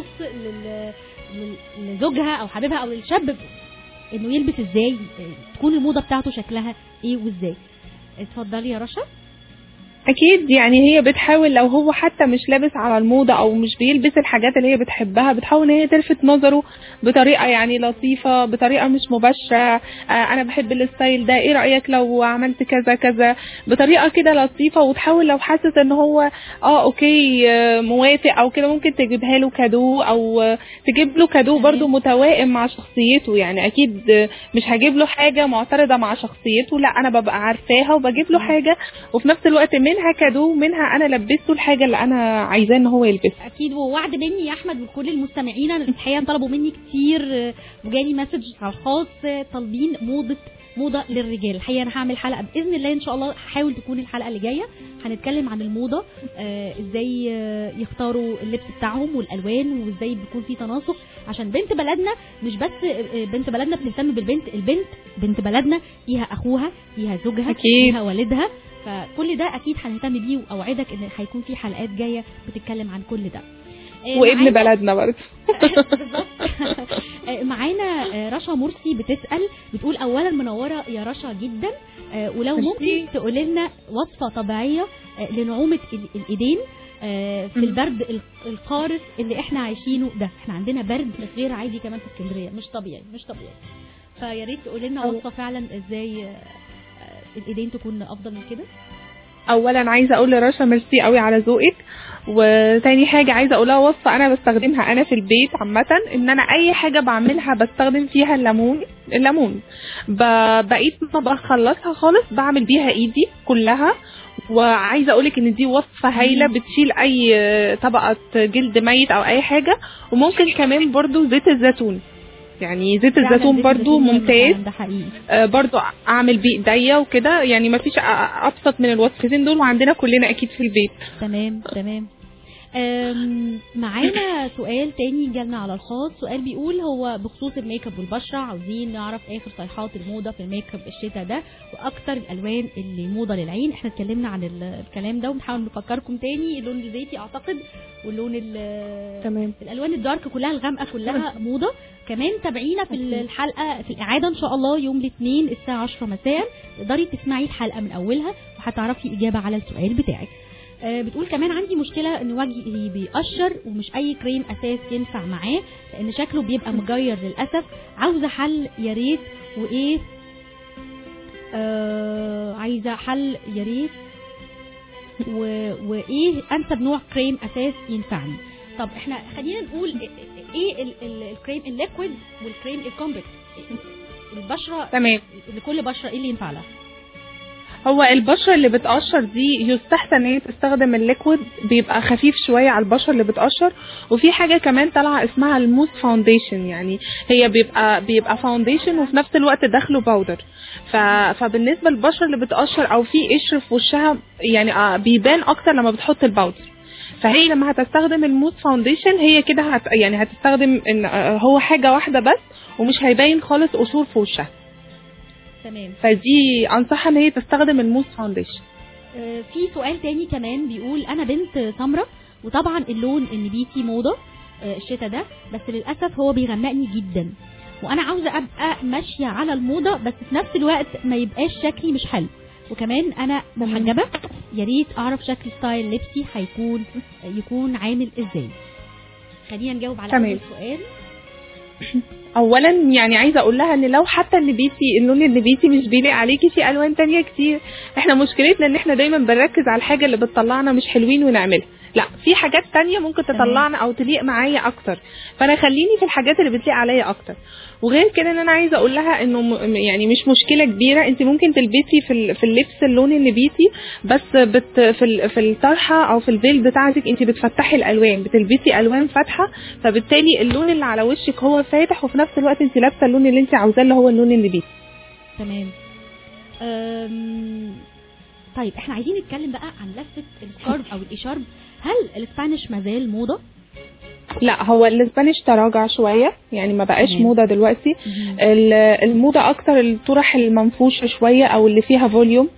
[SPEAKER 1] لزوجها او حبيبها او للشاب انه يلبس ازاي، تكون الموضة بتاعته شكلها ايه وازاي. اتفضلي يا رشا.
[SPEAKER 7] اكيد يعني هي بتحاول لو هو حتى مش لابس على الموضة او مش بيلبس الحاجات اللي هي بتحبها، بتحاول ان هي تلفت نظره بطريقة يعني لطيفة، بطريقة مش مباشرة، انا بحب الستايل ده، ايه رأيك لو عملت كذا كذا، بطريقة كده لطيفة، وتحاول لو حاسس ان هو اوكي موافق او كده ممكن تجيبها له كادو، او تجيب له كادو برضو متوائم مع شخصيته. يعني اكيد مش هجيب له حاجة معترضة مع شخصيته، لا انا ببقى عارفاها وبجيب له حاجة وفي نفس الوقت منها كادو، منها انا لبسته الحاجه اللي انا عايزاه ان هو يلبسها.
[SPEAKER 1] اكيد، ووعد مني يا احمد وكل المستمعين، الحقيقه طلبوا مني كتير وجاني مسج على الخاص طالبين موضه للرجال. الحقيقه انا هعمل حلقه باذن الله ان شاء الله، هحاول تكون الحلقه اللي جايه هنتكلم عن الموضه، ازاي يختاروا اللبس بتاعهم والالوان، وازاي بيكون في تناسق، عشان بنت بلدنا مش بس بنت بلدنا بتهتم بالبنت، بنت بلدنا فيها اخوها، فيها زوجها، فيها والدها، فكل ده اكيد هنهتم بيه، واوعدك ان هيكون في حلقات جايه بتتكلم عن كل ده.
[SPEAKER 7] وابن بلدنا برضه.
[SPEAKER 1] بالظبط. معانا رشا مرسي بتقول اولا منوره يا رشا جدا، ولو ممكن تقولي لنا وصفه طبيعيه لنعومه الايدين في البرد القارس اللي احنا عايشينه ده. احنا عندنا برد غير عادي كمان في اسكندريه، مش طبيعي. فيا ريت تقولي لنا وصفه فعلا ازاي الايدين تكون افضل من كده.
[SPEAKER 7] اولا عايزه اقول لرشا ميرسي قوي على ذوقك، وتاني حاجه عايزه اقولها وصفه انا بستخدمها انا في البيت عامه، ان انا اي حاجه بعملها بستخدم فيها الليمون بقيت ما بخلصها خالص، بعمل بيها ايدي كلها. وعايزه اقولك ان دي وصفه هايله، بتشيل اي طبقه جلد ميت او اي حاجه. وممكن كمان برضو زيت الزيتون، يعني زيت الزيتون برضو ممتاز، برضو اعمل بيه ايديا وكده، يعني ما فيش ابسط من الوصفتين دول، وعندنا كلنا اكيد في البيت.
[SPEAKER 1] تمام. معانا سؤال تاني جالنا على الخاص. سؤال بيقول هو بخصوص الميك اب والبشره، عاوزين نعرف اخر صيحات الموضه في الميك اب الشتاء ده واكتر الالوان اللي موضه للعين. احنا اتكلمنا عن الكلام ده وبنحاول نفكركم تاني. اللون الزيتي اعتقد، واللون
[SPEAKER 7] تمام،
[SPEAKER 1] الالوان الدارك كلها الغامقه كلها موضه. كمان تابعينا في الحلقه في الاعاده ان شاء الله يوم الاثنين الساعه 10 مساء، تقدري تسمعي الحلقه من اولها وهتعرفي اجابه على السؤال بتاعك. بتقول كمان عندي مشكله ان وجهي بيقشر ومش اي كريم اساس ينفع معاه لان شكله بيبقى مجير للاسف. عاوزه حل يا ريت، وايه عايزه حل يا ريت، وايه انسب نوع كريم اساس ينفعني. طب احنا خلينا نقول ايه الكريم الليكويد والكريم الكومباكت. البشره
[SPEAKER 7] تمام،
[SPEAKER 1] لكل بشره ايه اللي ينفع لها؟
[SPEAKER 7] هو البشره اللي بتقشر دي يستحسن ان هي تستخدم الليكويد، بيبقى خفيف شويه على البشره اللي بتقشر. وفي حاجه كمان طالعه اسمها الموس فاونديشن، يعني هي بيبقى فاونديشن وفي نفس الوقت داخله باودر. فبالنسبه للبشره اللي بتقشر او في قشر في وشها يعني بيبان اكتر لما بتحط الباودر. فهي لما هتستخدم الموس فاونديشن هي كده يعني هتستخدم ان هو حاجه واحده بس ومش هيبين خالص قشور في وشها.
[SPEAKER 1] تمام،
[SPEAKER 7] فدي انصحها ان هي تستخدم الموس فاونديشن.
[SPEAKER 1] في سؤال تاني كمان بيقول انا بنت سمراء وطبعا اللون النبيتي موضه الشتاء ده، بس للاسف هو بيغمقني جدا وانا عاوزه ابقى ماشيه على الموضه بس في نفس الوقت ما يبقاش شكلي مش حلو، وكمان انا محجبه. يا ريت اعرف شكل ستايل لبسي يكون عامل ازاي. خلينا نجاوب على اول سؤال.
[SPEAKER 7] اولا يعني عايزه اقول لها ان لو حتى اللون النبيتي مش بيليق عليكي، في الوان تانية كتير. احنا مشكلتنا ان احنا دايما بنركز على الحاجه اللي بتطلعنا مش حلوين ونعملها، لا، في حاجات تانية ممكن تطلعنا او تليق معايا اكتر، فانا خليني في الحاجات اللي بتليق عليا اكتر. وغير كده ان انا عايزه اقول لها انه يعني مش مشكله كبيره، انت ممكن تلبسي في اللبس اللون النبيتي بس في الطرحه او في الفيل بتاعتك انت بتفتحي الالوان، بتلبسي الوان فاتحه، فبالتالي اللون اللي على وشك هو فاتح وفي نفس الوقت انت لابسه اللون اللي انت عاوزاه اللي هو اللون النبيتي.
[SPEAKER 1] تمام. طيب احنا عايزين نتكلم بقى عن لفه السكارف او الاشارب. هل الاسبانيش مازال موضه؟
[SPEAKER 7] لا، هو الاسبانيش تراجع شويه، يعني ما بقاش موضه دلوقتي. الموضه اكتر الطرح المنفوشه شويه او اللي فيها فوليوم.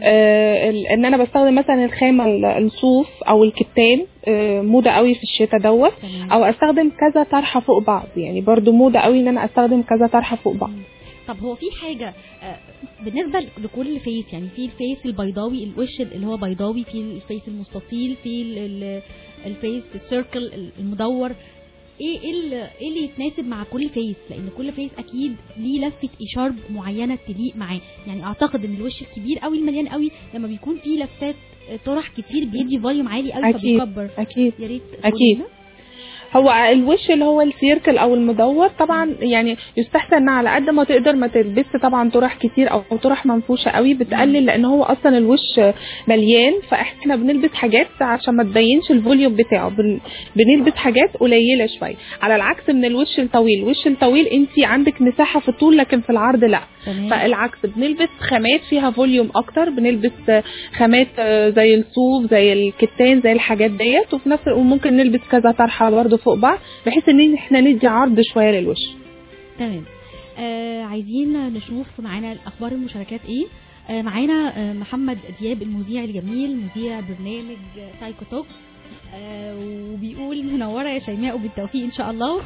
[SPEAKER 7] ان انا بستخدم مثلا الخامه الصوف او الكتان، موضه قوي في الشتاء دوت، او استخدم كذا طرحه فوق بعض، يعني برضو موضه قوي ان انا استخدم كذا طرحه فوق بعض.
[SPEAKER 1] طب هو في حاجه بالنسبه لكل فيس، يعني في الفيس البيضاوي، الوش اللي هو بيضاوي، في الفيس المستطيل، في الفيس السيركل المدور، ايه اللي يتناسب مع كل فيس؟ لان كل فيس اكيد ليه لفه اشارب معينه تليق معاه. يعني اعتقد ان الوش الكبير قوي المليان قوي لما بيكون فيه لفات طرح كتير بيدي فوليوم عالي قوي فبيكبر.
[SPEAKER 7] اكيد
[SPEAKER 1] يا ريت
[SPEAKER 7] اكيد. هو الوش اللي هو السيركل او المدور طبعا يعني يستحسن ان على قد ما تقدر ما تلبسش طبعا طرح كتير او طرح منفوشه قوي، بتقلل لان هو اصلا الوش مليان، فاحنا بنلبس حاجات عشان ما تبينش الفوليوم بتاعه، بنلبس حاجات قليله شويه، على العكس من الوش الطويل. الوش الطويل انت عندك مساحه في الطول لكن في العرض لا، فالعكس بنلبس خامات فيها فوليوم اكتر، بنلبس خامات زي الصوف زي الكتان زي الحاجات ديت، وفي نفس الوقت ممكن نلبس كذا طرحه برضه فوق بعض بحيث ان احنا ندي عرض شويه للوش.
[SPEAKER 1] تمام. عايزين نشوف معانا الاخبار المشاركات ايه. معانا محمد دياب المذيع الجميل، مذيع برنامج سايكو توك، وبيقول منوره يا شيماء وبالتوفيق ان شاء الله.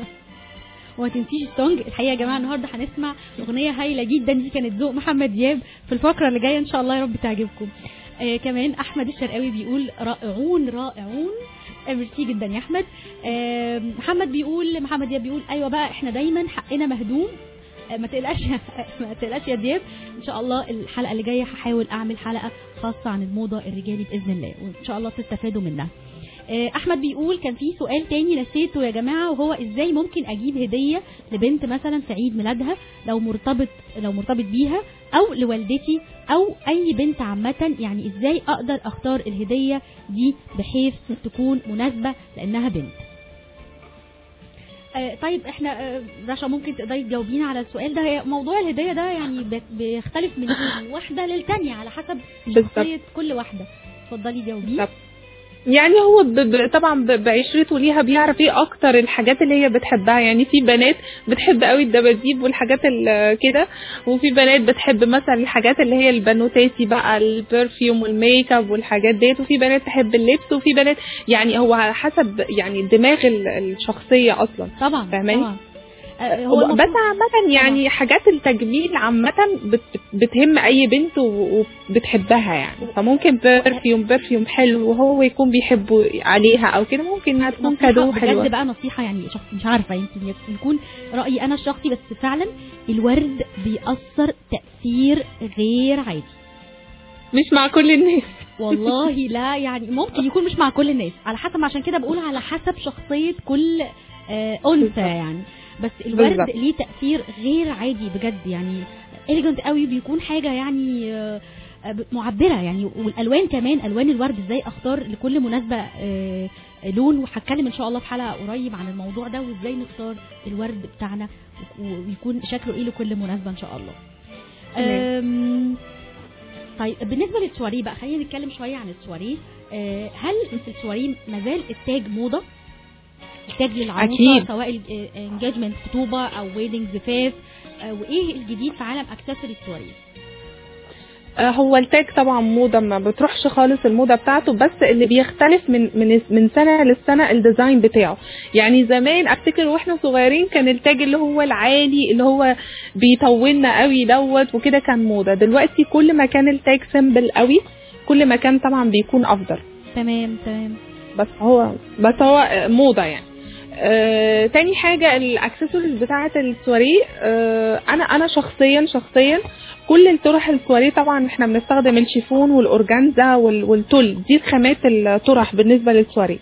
[SPEAKER 1] وما تنسيش السونج. الحقيقه يا جماعه النهارده هنسمع اغنيه هايله جدا، دي كانت ذوق محمد دياب، في الفقره اللي جايه ان شاء الله يا رب تعجبكم. كمان احمد الشرقاوي بيقول رائعون رائعون. ميرسي جدا يا احمد. محمد دياب بيقول ايوه بقى احنا دايما حقنا مهدوم. ما تقلقش يا دياب، ان شاء الله الحلقه اللي جايه هحاول اعمل حلقه خاصه عن الموضه الرجالي باذن الله، وان شاء الله تستفادوا منها. احمد بيقول كان في سؤال تاني نسيته يا جماعه، وهو ازاي ممكن اجيب هديه لبنت مثلا في عيد ميلادها لو مرتبط بيها، او لوالدتي او اي بنت عامه، يعني ازاي اقدر اختار الهديه دي بحيث تكون مناسبه لانها بنت. طيب احنا رشا ممكن تقدري تجاوبينا على السؤال ده. موضوع الهديه ده يعني بيختلف من واحده للتانيه على حسب شخصيه كل واحده. اتفضلي جاوبي.
[SPEAKER 7] يعني هو طبعا بعشرته ليها بيعرف ايه اكتر الحاجات اللي هي بتحبها. يعني في بنات بتحب قوي الدباديب والحاجات كده، وفي بنات بتحب مثلا الحاجات اللي هي البنوتاتي بقى، البرفيوم والميك اب والحاجات ديت، وفي بنات تحب اللبس، وفي بنات يعني هو على حسب يعني دماغ الشخصيه اصلا.
[SPEAKER 1] طبعا
[SPEAKER 7] فاهماني؟
[SPEAKER 1] طبعا.
[SPEAKER 7] بس عامة يعني حاجات التجميل عامة بتهم أي بنت وبتحبها يعني. فممكن برفيوم حلو وهو يكون بيحبه عليها أو كده، ممكن إنها تكون كادو حلوة.
[SPEAKER 1] بجد بقى نصيحة يعني مش عارفة، يمكن يكون رأيي أنا الشخصي، بس فعلا الورد بيأثر تأثير غير عادي.
[SPEAKER 7] مش مع كل الناس
[SPEAKER 1] والله لا، يعني ممكن يكون مش مع كل الناس على حسب، عشان كده بقول على حسب شخصية كل أنثى يعني. بس الورد ليه تأثير غير عادي بجد، يعني إليجنت قوي، بيكون حاجة يعني معبرة يعني. والألوان كمان، ألوان الورد ازاي اختار لكل مناسبة لون، وهتكلم ان شاء الله في حلقة قريب عن الموضوع ده، وازاي نختار الورد بتاعنا ويكون شكله ايه لكل مناسبة ان شاء الله. طيب بالنسبة للسواريه بقى، خلينا نتكلم شوية عن السواريه. هل في السواريه مازال التاج موضة؟ التاج للعروسة سواء انجاجمنت خطوبة او ويدنج زفاف، وايه الجديد في عالم اكسسوري السواريه؟
[SPEAKER 7] هو التاج طبعا موضة، ما بتروحش خالص الموضة بتاعته، بس اللي بيختلف من سنة للسنة الديزاين بتاعه. يعني زمان افتكر واحنا صغيرين كان التاج اللي هو العالي اللي هو بيطولنا قوي دوت وكده كان موضة. دلوقتي كل ما كان التاج سيمبل قوي كل ما كان طبعا بيكون افضل.
[SPEAKER 1] تمام.
[SPEAKER 7] بس هو موضة يعني. تاني حاجة الاكسسوارز بتاعة السواريه. انا شخصيا كل الطرح السواريه طبعا احنا بنستخدم الشيفون والاورجانزا والتول، دي خامات الطرح بالنسبة للسواريه.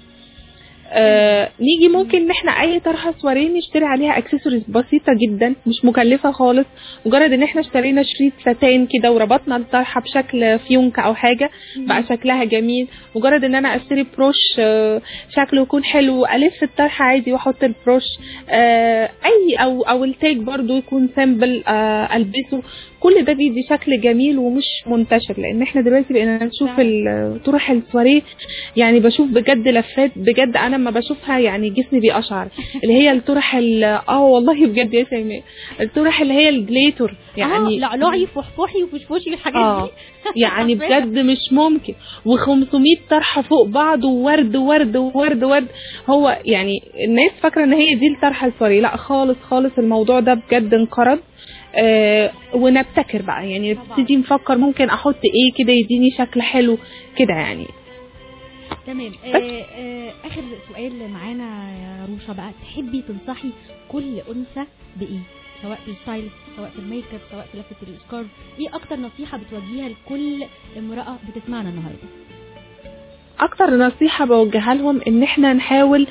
[SPEAKER 7] نيجي ممكن ان احنا اي طرحه سواريه نشتري عليها اكسسوارز بسيطه جدا مش مكلفه خالص، مجرد ان احنا اشترينا شريط ستان كده وربطنا الطرحه بشكل فيونكه او حاجه بقى شكلها جميل. مجرد ان انا اشتري بروش شكله يكون حلو، الف الطرحه عادي واحط البروش اي او التاج برضو يكون سامبل البسه. كل ده بيدي شكل جميل ومش منتشر، لان احنا دلوقتي بقينا نشوف الطرح السواريه يعني بشوف بجد لفات بجد انا لما بشوفها يعني جسمي بيقشعر، اللي هي الطرح والله بجد يا شيماء الطرح اللي هي الجليتور يعني
[SPEAKER 1] لعلعي فحفوحي وفشفوشي والحاجات دي
[SPEAKER 7] يعني بجد مش ممكن، و500 طرحه فوق بعض وورد ورد ورد ورد. هو يعني الناس فاكره ان هي دي الطرحه السواريه، لا خالص خالص، الموضوع ده بجد انقرض. ونبتكر بقى يعني نبتدي نفكر ممكن احط ايه كده يديني شكل حلو كده يعني.
[SPEAKER 1] تمام. اخر سؤال معانا يا روشة بقى، تحبي تنصحي كل انثى بايه، سواء في الستايل سواء في الميك اب سواء في لفة السكارف، ايه اكتر نصيحة بتوجهيها لكل امرأة بتسمعنا النهارده؟
[SPEAKER 7] اكتر نصيحة بوجهها لهم ان احنا نحاول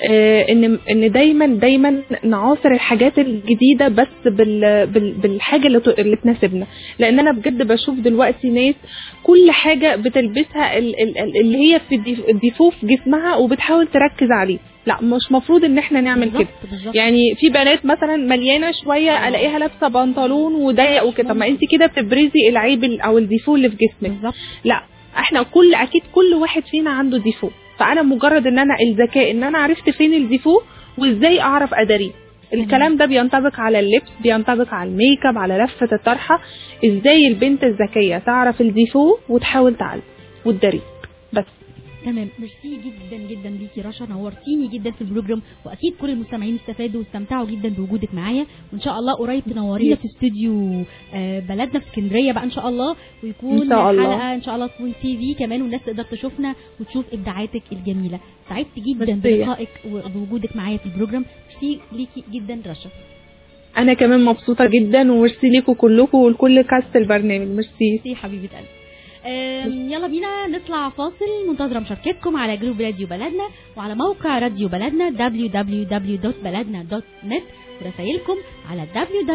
[SPEAKER 7] ان دايما نعاصر الحاجات الجديدة بس بالحاجة اللي تناسبنا. لان انا بجد بشوف دلوقتي ناس كل حاجة بتلبسها اللي هي في الديفو في جسمها وبتحاول تركز عليه. لا مش مفروض ان احنا نعمل كده. يعني في بنات مثلا مليانة شوية الاقيها لابسة بنطلون وضيق وكده، طب ما انت كده بتبرزي العيب او الديفو اللي في جسمك. لا احنا اكيد كل واحد فينا عنده ديفو، فانا مجرد ان انا الذكاء ان انا عرفت فين الديفو وازاي اعرف اداريه. الكلام ده بينطبق على اللبس، بينطبق على الميك اب، على لفة الطرحة، ازاي البنت الذكية تعرف الديفو وتحاول تعالج وتداريه بس.
[SPEAKER 1] تمام. ميرسي جدا جدا ليكي رشا، نورتيني جدا في البروجرام، واكيد كل المستمعين استفادوا واستمتعوا جدا بوجودك معايا، وان شاء الله قريب تنورينا في استوديو بلدنا في اسكندريه بقى ان شاء الله، ويكون حلقه ان شاء الله تكون تي في كمان والناس تقدر تشوفنا وتشوف ابداعاتك الجميله. سعدت جدا بلقائك وبوجودك معايا في البروجرام. ميرسي ليكي جدا رشا.
[SPEAKER 7] انا كمان مبسوطه جدا، وميرسي ليكم كلكم ولكل كاست البرنامج. ميرسي
[SPEAKER 1] حبيبه قلبي. يلا بينا نطلع فاصل، منتظرة مشاركتكم على جروب راديو بلدنا وعلى موقع راديو بلدنا www.baladna.net، ورسائلكم على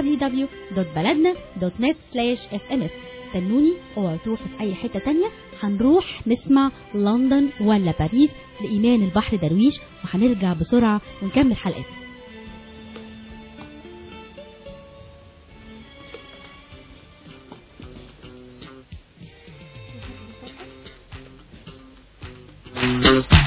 [SPEAKER 1] www.baladna.net/sms. استنوني اوعوا تروحوا في اي حتة تانية، هنروح نسمع لندن ولا باريس لإيمان البحر درويش، وهنرجع بسرعة ونكمل حلقتنا.
[SPEAKER 11] Thank you.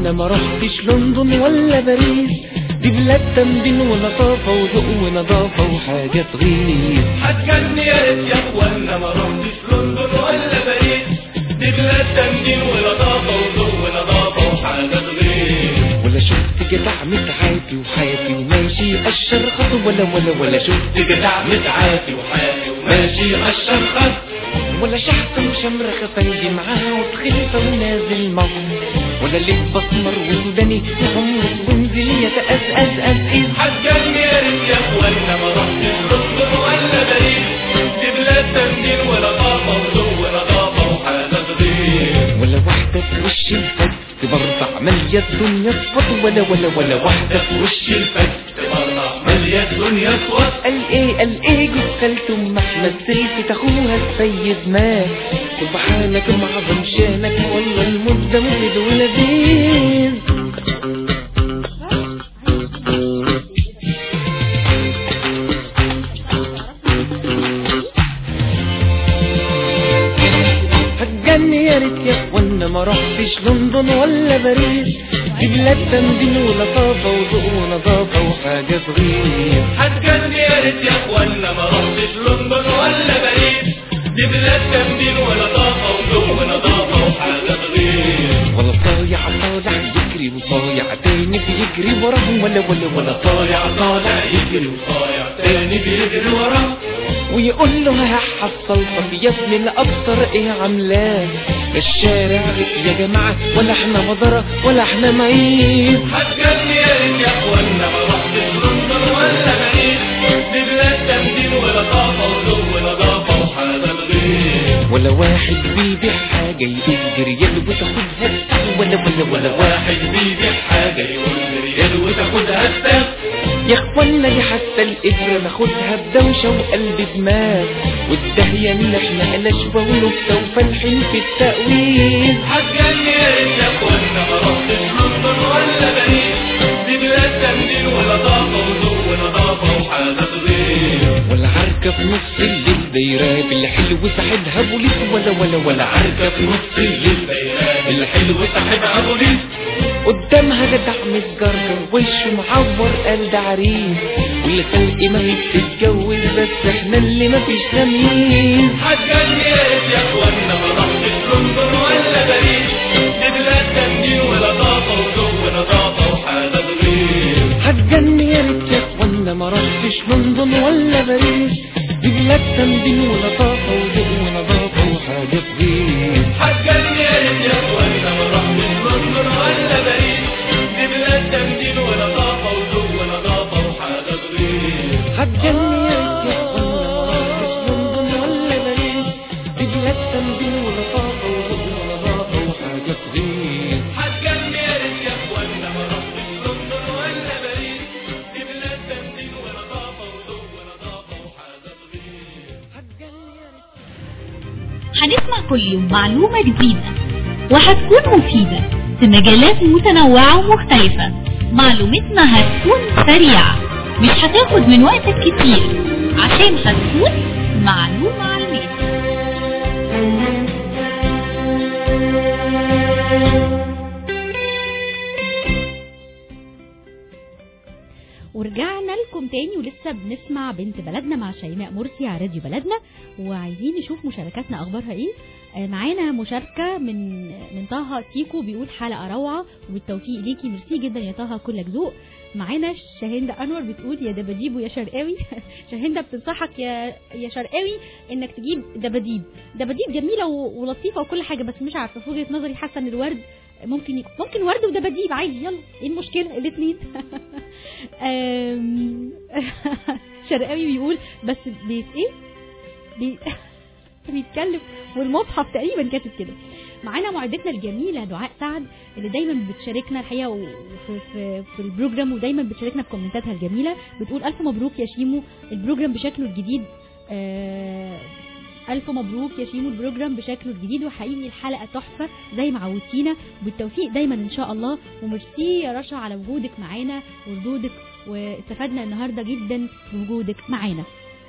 [SPEAKER 5] وانا ما رحتش لندن ولا باريس، دي بلاد تمدين ولطافة وذوق ونظافة وحاجة تغيظ.
[SPEAKER 3] هتجنن يا ريت يا اخوانا ما رحتش لندن ولا باريس، دي بلاد تمدين ولطافة وذوق ونظافة وحاجة تغيظ.
[SPEAKER 5] ولا شفت جدع متعافي وحافي وماشي يقشر خط، ولا شفت جدع متعافي وحافي وماشي يقشر خط، ولا شحط وشمرخ فندي معاه وتخلفة ونازل معه، ولا لب اسمر وسوداني وحمص ونزل يتأسأس إيه.
[SPEAKER 3] هتجنن يا ريت يا اخوانا ما رحتش لندن ولا باريس، دي بلاد تمدين ولطافة وذوق ونظافة وحاجة تغيظ.
[SPEAKER 5] ولا واحدة في وش الفجر تبرطع مالية الدنيا صفت، ولا واحدة في وش الفجر
[SPEAKER 3] تبرطع مالية الدنيا صفت.
[SPEAKER 5] قال ايه جوز خالته ام احمد سلفت اخوها السيد مات، سبحانك معظم شانك والله المدة مفيد ولذيذ. هتجن يا ريت يا اخوانا ما رحتش لندن ولا باريس، دي بلاد تمدين ولطافة وذوق ونظافة وحاجة تغيظ.
[SPEAKER 3] هتجنن يا ريت يا اخوانا ما رحتش لندن ولا باريس، دي بلاد تمدين ولطافة وذوق ونظافة وحاجة تغيظ.
[SPEAKER 5] ولا طايع يجري وطايع تاني بيجري وراه، ولا
[SPEAKER 3] طالع يجري وطايع تاني بيجري وراه،
[SPEAKER 5] ويقول له هحصلك يا ابني الأبصر ايه عاملاه، الشارع يا جماعة ولا احنا مضرة ولا احنا معيب.
[SPEAKER 3] هتجنن يا ريت يا اخوانا ما رحتش لندن ولا باريس، دي بلاد تمدين ولطافة وذوق ونظافة وحاجة تغيظ.
[SPEAKER 5] ولا واحد بيبيع حاجة يقول بريال وتاخدها،
[SPEAKER 3] ولا واحد بيبيع حاجة يقول بريال وتاخدها الساق.
[SPEAKER 5] يا اخوانا دي حتى الإبرة ناخدها بدوشة وقلب دماغ، والدهية اللي احنا قلشبة ونكتة وفالحين في التأويل.
[SPEAKER 3] هتجنن يا ريت يا اخوانا ما رحتش لندن ولا باريس، دي بلاد تمدين ولطافة وذوق ونظافة وحاجة تغيظ.
[SPEAKER 5] ولا عركة في نص الليل دايرة بالحلو صاحبها بوليس، ولا عركة في نص الليل
[SPEAKER 3] الحلو صاحبها بوليس،
[SPEAKER 5] قدامها جدع متجرجر وشه معور قال ده عريس، واللي خلقي ما بتتجوز بس احنا اللي ما فيش تمييز.
[SPEAKER 3] هتجنن يا ريت يا اخوانا ما رحتش لندن ولا باريس، دي بلاد تمدين ولطافة وذوق ونظافة وحاجة تغيظ.
[SPEAKER 5] هتجن يا ريت يا اخوانا ما رحتش لندن ولا باريس، دي بلاد تمدين ولطافة وذوق ونظافة وحاجة تغيظ.
[SPEAKER 3] هتجنن يا ريت يا اخوانا ما رحتش لندن ولا باريس، دي بلاد تمدين ولطافة وذوق ونظافة وحاجة تغيظ.
[SPEAKER 5] هتجن يا ريت يا اخوانا ما رحتش لندن ولا باريس، دي بلاد تمدين ولطافة وذوق ونظافة وحاجة تغيظ.
[SPEAKER 3] هتجنن يا ريت يا اخوانا ما رحتش لندن ولا باريس، دي بلاد تمدين ولطافة وذوق ونظافة وحاجة تغيظ.
[SPEAKER 5] هتجن يا ريت.
[SPEAKER 6] هنسمع كل يوم معلومة جديدة وهتكون مفيدة في مجالات متنوعة ومختلفة. معلومتنا هتكون سريعة مش هتاخد من وقتك كتير عشان هتكون معلومة علمية.
[SPEAKER 1] ورجعنا لكم تاني ولسه بنسمع بنت بلدنا مع شيماء مرسي على راديو بلدنا، وعايزين نشوف مشاركاتنا اخبارها ايه. معانا مشاركه من طه تيكو بيقول حلقه روعه وبالتوفيق ليكي، ميرسي جدا يا طه كلك ذوق. معانا شاهندة انور بتقول يا دباديب ويا شرقاوي. شاهندة بتنصحك يا شرقاوي انك تجيب دباديب جميله ولطيفه وكل حاجه، بس مش عارفه في وجهه نظري حاسه ان الورد ممكن ورد ودباديب عادي، يلا ايه المشكله الاثنين. شرقاوي بيقول بس بيتكلم والمصحف تقريبا كاتب كده. معانا معدتنا الجميله دعاء سعد اللي دايما بتشاركنا الحقيقه في البروجرام، ودايما بتشاركنا في كومنتاتها الجميله. بتقول الف مبروك يا شيمو البروجرام بشكله الجديد. الف مبروك يا شيمو البروجرام بشكله الجديد، وحقيقي الحلقه تحفه زي ما عودتينا، بالتوفيق دايما ان شاء الله. وميرسي يا رشا على وجودك معانا وردودك، واستفدنا النهارده جدا بوجودك معانا.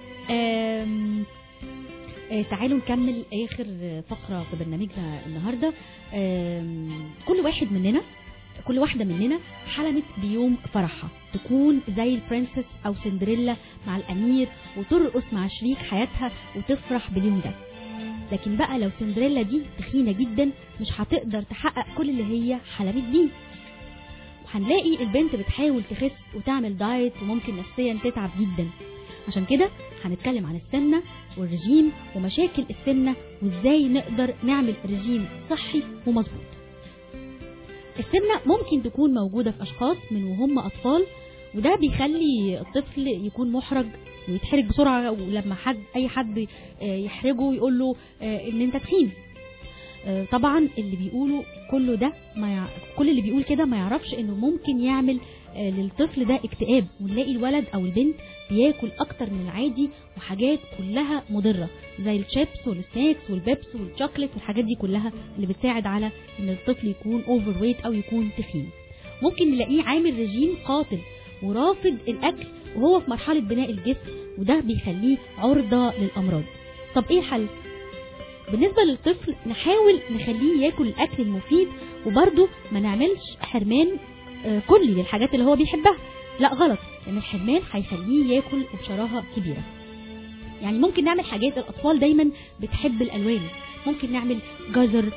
[SPEAKER 1] تعالوا نكمل اخر فقره في برنامجنا النهارده. كل كل واحدة مننا حلمت بيوم فرحها تكون زي البرنسس أو سندريلا مع الأمير وترقص مع شريك حياتها وتفرح باليوم ده. لكن بقى لو سندريلا دي تخينة جدا مش هتقدر تحقق كل اللي هي حلمت بيه. وهنلاقي البنت بتحاول تخس وتعمل دايت وممكن نفسيا تتعب جدا. عشان كده هنتكلم عن السمنة والرجيم ومشاكل السمنة وازاي نقدر نعمل رجيم صحي ومظبوط. السمنة ممكن تكون موجودة في أشخاص من وهم أطفال، وده بيخلي الطفل يكون محرج ويتحرج بسرعة، ولما أي حد يحرجه يقول له إن أنت تخين. طبعا اللي بيقولوا كله ده كل اللي بيقول كده ما يعرفش إنه ممكن يعمل للطفل ده اكتئاب، ونلاقي الولد أو البنت بياكل أكتر من العادي وحاجات كلها مضرة زي الشيبس والسناكس والبيبس والشوكليت والحاجات دي كلها اللي بتساعد على إن الطفل يكون اوفر ويت أو يكون تخين. ممكن نلاقيه عامل رجيم قاتل ورافض الأكل وهو في مرحلة بناء الجسم، وده بيخليه عرضة للأمراض. طب إيه الحل؟ بالنسبة للطفل نحاول نخليه ياكل الأكل المفيد، وبرضه ما نعملش حرمان كلي للحاجات اللي هو بيحبها. لا غلط، لأن الحرمان هيخليه ياكل بشراهة كبيرة. يعني ممكن نعمل حاجات الأطفال دايما بتحب الألوان، ممكن نعمل جزر،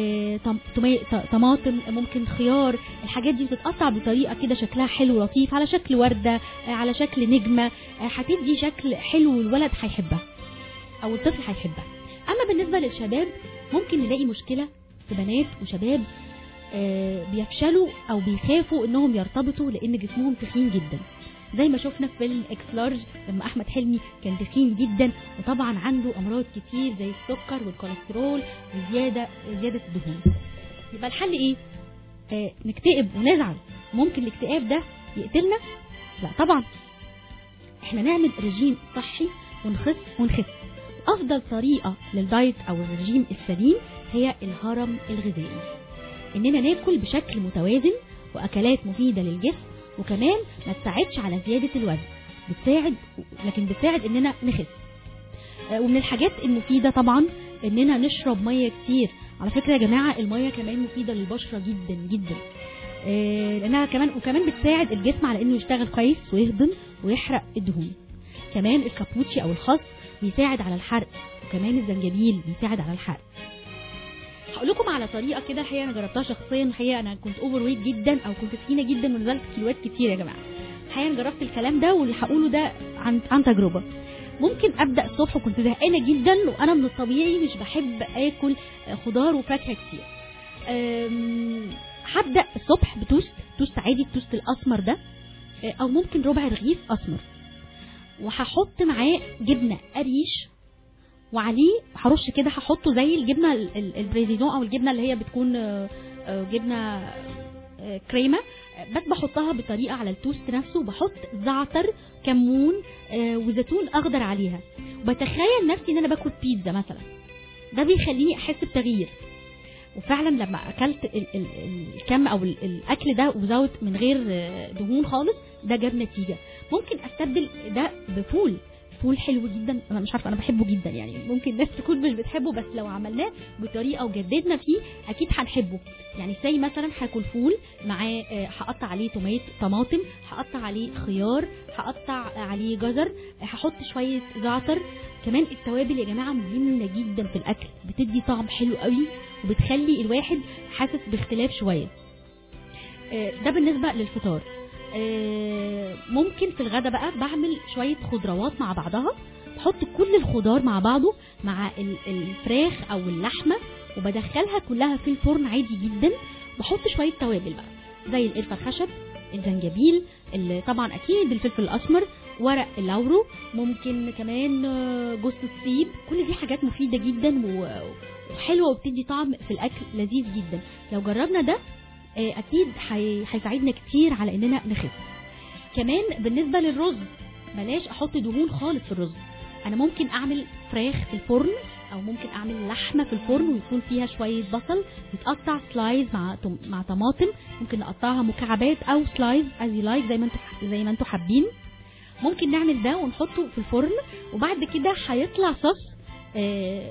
[SPEAKER 1] طماطم، ممكن خيار. الحاجات دي بتتقطع بطريقة كده شكلها حلو لطيف على شكل وردة، على شكل نجمة، هتدي شكل حلو والولد هيحبها أو الطفل هيحبها. أما بالنسبة للشباب ممكن نلاقي مشكلة في بنات وشباب بيفشلوا أو بيخافوا إنهم يرتبطوا لأن جسمهم تخين جدا، زي ما شفنا في فيلم اكس لارج لما أحمد حلمي كان تخين جدا وطبعا عنده أمراض كتير زي السكر والكوليسترول وزيادة الدهون. يبقى الحل إيه؟ نكتئب ونزعل؟ ممكن الاكتئاب ده يقتلنا؟ لا طبعا، احنا نعمل رجيم صحي ونخس. أفضل طريقة للدايت أو الرجيم السليم هي الهرم الغذائي، إننا ناكل بشكل متوازن وأكلات مفيدة للجسم، وكمان ما تساعدش على زيادة الوزن، بتساعد إننا نخس. ومن الحاجات المفيدة طبعا إننا نشرب مية كتير. على فكرة يا جماعة المية كمان مفيدة للبشرة جدا جدا، لأنها كمان بتساعد الجسم على إنه يشتغل كويس ويهضم ويحرق الدهون. كمان الكابوتشي أو الخس بيساعد على الحرق، وكمان الزنجبيل بيساعد على الحرق. هقول لكم على طريقه كده الحقيقه انا جربتها شخصيا. الحقيقه انا كنت اوفر ويت جدا او كنت تخينه جدا ونزلت كيلوات كتير يا جماعه. الحقيقه انا جربت الكلام ده واللي هقوله ده عن تجربه. ممكن ابدا الصبح وكنت زهقانه جدا وانا من الطبيعي مش بحب اكل خضار وفاكهه كتير. هبدا الصبح توست عادي، التوست الاسمر ده، او ممكن ربع رغيف اسمر، وهحط معاه جبنه قريش، وعليه هرش كده هحطه زي الجبنه البريزيدون او الجبنه اللي هي بتكون جبنه كريمه، بس بحطها بطريقه على التوست نفسه، وبحط زعتر، كمون، وزيتون اخضر عليها، وبتخيل نفسي ان انا باكل بيتزا مثلا. ده بيخليني احس بتغيير. وفعلا لما اكلت الكم او الاكل ده وزود من غير دهون خالص، ده جاب نتيجه. ممكن استبدل ده بفول حلو جدا، انا مش عارفه انا بحبه جدا، يعني ممكن الناس تكون مش بتحبه، بس لو عملناه بطريقه وجددنا فيه اكيد هنحبه. يعني زي مثلا هاكل فول معاه، هقطع عليه طماطم، هقطع عليه خيار، هقطع عليه جزر، هحط شويه زعتر. كمان التوابل يا جماعه مهمه جدا في الاكل، بتدي طعم حلو قوي وبتخلي الواحد حاسس باختلاف شويه. ده بالنسبه للفطار. ممكن في الغدا بقى بعمل شوية خضروات مع بعضها، بحط كل الخضار مع بعضه مع الفراخ او اللحمة، وبدخلها كلها في الفرن عادي جدا. بحط شوية توابل بقى زي القرفة الخشب، الزنجبيل، طبعا اكيد الفلفل الاسمر، ورق اللورو، ممكن كمان جوز الطيب. كل دي حاجات مفيدة جدا وحلوة وبتدي طعم في الاكل لذيذ جدا. لو جربنا ده اكيد هيساعدنا كتير على اننا نخس. كمان بالنسبة للرز بلاش احط دهون خالص في الرز. انا ممكن اعمل فراخ في الفرن، او ممكن اعمل لحمة في الفرن ويكون فيها شوية بصل يتقطع سلايز مع طماطم، ممكن نقطعها مكعبات او سلايز از يو لايك زي ما انتوا حابين. ممكن نعمل ده ونحطه في الفرن، وبعد كده هيطلع صوص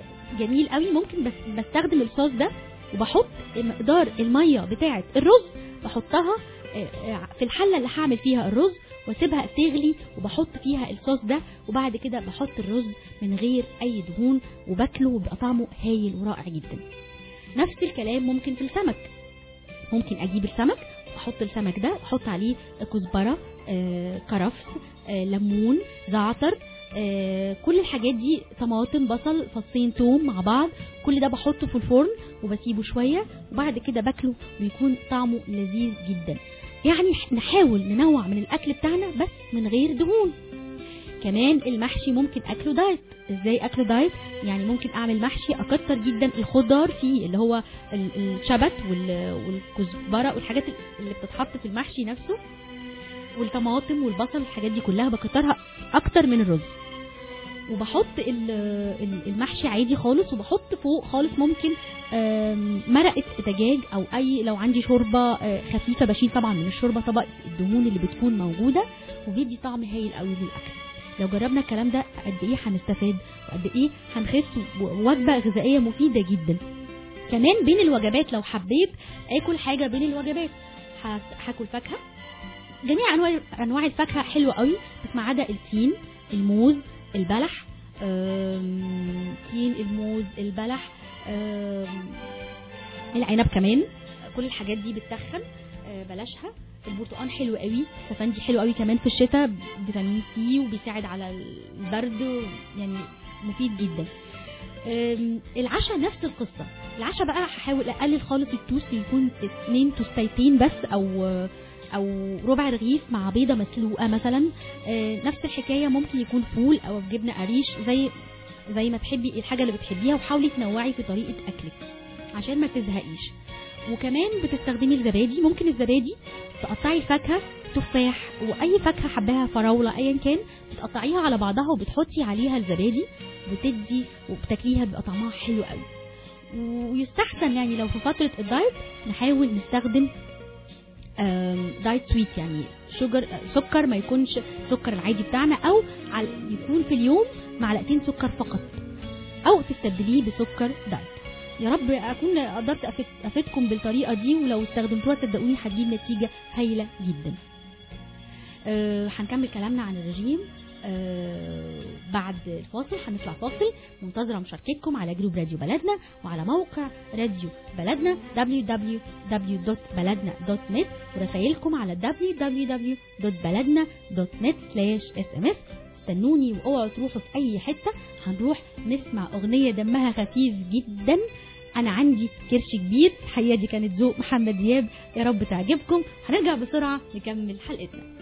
[SPEAKER 1] جميل قوي. ممكن بس بستخدم الصوص ده وبحط مقدار المية بتاعة الرز بحطها في الحله اللي هعمل فيها الرز واسيبها تغلي، وبحط فيها الصوص ده، وبعد كده بحط الرز من غير اي دهون وباكله وبيبقى طعمه هايل ورائع جدا. نفس الكلام ممكن في السمك، ممكن اجيب السمك احط السمك ده، احط عليه كزبره، كرفس، ليمون، زعتر، كل الحاجات دي، طماطم، بصل، فصين توم مع بعض، كل ده بحطه في الفرن وبسيبه شويه، وبعد كده باكله بيكون طعمه لذيذ جدا. يعني نحاول ننوع من الاكل بتاعنا بس من غير دهون. كمان المحشي ممكن اكله دايت. ازاي اكله دايت؟ يعني ممكن اعمل محشي اكتر جدا الخضار فيه، اللي هو الشبت والكزبره والحاجات اللي بتتحط في المحشي نفسه، والطماطم والبصل، الحاجات دي كلها بكترها اكتر من الرز. وبحط المحشي عادي خالص، وبحط فوق خالص ممكن مرقه دجاج، او اي لو عندي شوربه خفيفه بشيل طبعا من الشوربه طبقه الدهون اللي بتكون موجوده، وبيدي طعم هايل قوي للاكل. لو جربنا الكلام ده قد ايه هنستفاد وقد ايه هنخس، وجبه غذائيه مفيده جدا. كمان بين الوجبات لو حبيت اكل حاجه بين الوجبات، هاكل فاكهه، جميع انواع الفاكهه حلوه قوي، بس ما عدا التين، الموز، البلح، تين، الموز، البلح، العنب كمان، كل الحاجات دي بتتخن بلاشها. البرتقال حلو قوي، السفندي حلو قوي كمان في الشتاء، فيتامين سي وبيساعد على البرد، يعني مفيد جدا. العشاء نفس القصه. العشاء بقى هحاول اقلل خالص التوست، يكون 2 توستيتين بس، او ربع رغيف مع بيضه مسلوقه مثلا. نفس الحكايه ممكن يكون فول او جبنه قريش، زي ما تحبي الحاجه اللي بتحبيها، وحاولي تنوعي في طريقه اكلك عشان ما تزهقيش. وكمان بتستخدمي الزبادي. ممكن الزبادي تقطعي فاكهه، تفاح واي فاكهه حباها، فراوله، ايا كان، بتقطعيها على بعضها وبتحطي عليها الزبادي وبتدي وبتاكليها، بيبقى طعمها حلو قوي. ويستحسن يعني لو في فتره الدايت نحاول نستخدم دايت سويت، يعني سكر ما يكونش سكر العادي بتاعنا، او يكون في اليوم معلقتين سكر فقط، او تستبدليه بسكر دايت. يا رب اكون قدرت افيدكم بالطريقه دي، ولو استخدمتوها صدقوني هتجيب نتيجه هايله جدا. هنكمل كلامنا عن الرجيم بعد الفاصل. هنطلع فاصل، منتظره مشاركتكم على جروب راديو بلدنا وعلى موقع راديو بلدنا www.baladna.net، ورسائلكم على www.baladna.net/sms. استنوني واوعوا تروحوا في اي حته، هنروح نسمع اغنيه دمها خفيف جدا، انا عندي كرش كبير. الحقيقه دي كانت ذوق محمد دياب، يا رب تعجبكم. هنرجع بسرعه نكمل حلقتنا.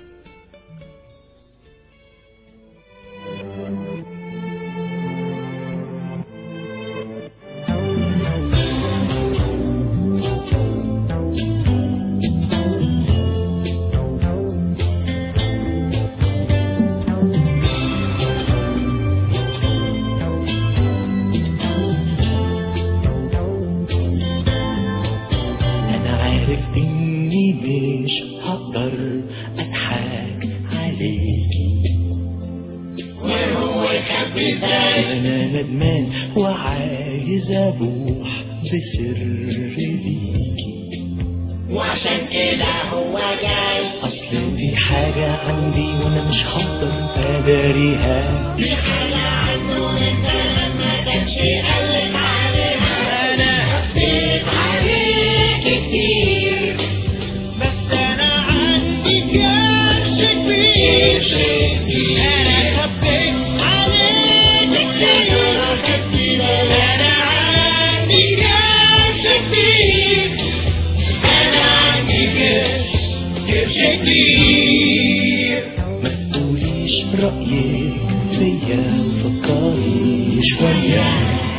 [SPEAKER 11] أنا ندمان وعايز أبوح بسر ليكي، وعشان كده هو جاي. أصل دي حاجة عندي وأنا مش هقدر أداريها، دي حاجة عنده أنت ما كانش قالك عليها. أنا حبيت عليك كتير، بس أنا عندي كرش كبير. أنا حبيت عليك كتير، أنا عندي كرش كبير، أنا عندي كرش كبير. ما تقوليش رأيك فيا، فكري شوية،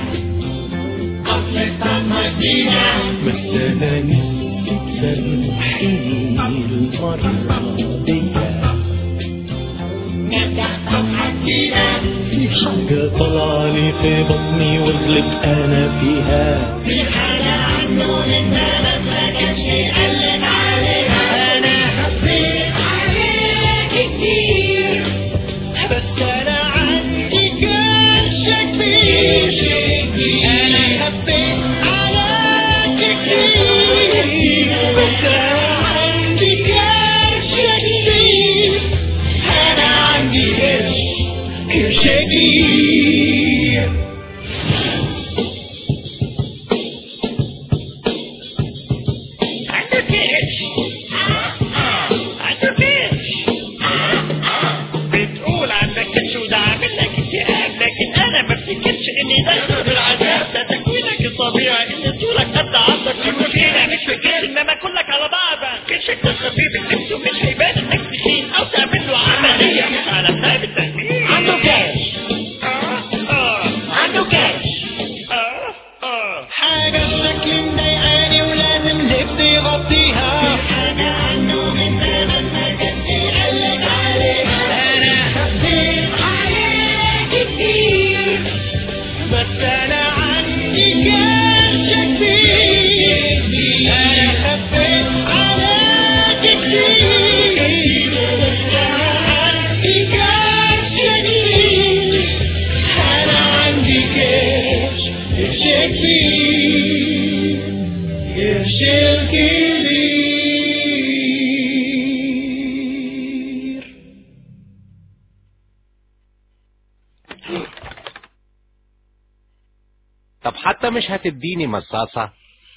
[SPEAKER 11] أصلك طعمة جديدة، بس أنا نفسي تسامحيني المرة دي. نبدأ صفحة جديدة، في حاجة طلعلي في بطني واغلب أنا فيها، في حاجة عنه للناس ما كانش قالك عليها. أنا حبيت عليك كتير، بس أنا عندي كرش كبير. أنا حبيت عليك كتير، بس أنا شقيق عنده كرش عنده كرش بتقول عندك كرش وده عامل لك اكتئاب، لكن انا ما افتكرش اني داخل بالعذاب، ده تكوينك الطبيعي ان طولك قد عضك، المشكله مش في كده انما كلك على بعضك، كرشك ده خفيف الكرش ومش هيبان انك تخين او تعمل له عمليه مش على حساب التنمية. عنده كرش عنده كرش حاجه بشكل مضايقاني ولازم لبس يغطيها، حاجه عنده من زمان ما كانش يقلق عليها، انا خفيت عليك كتير بس انا عندي كرش كتير، انا خفيت عليك كتير بس انا عندي كرش كتير، انا عندي كرش كتير كرش كبير.
[SPEAKER 12] طب حتى مش هتديني مصاصة؟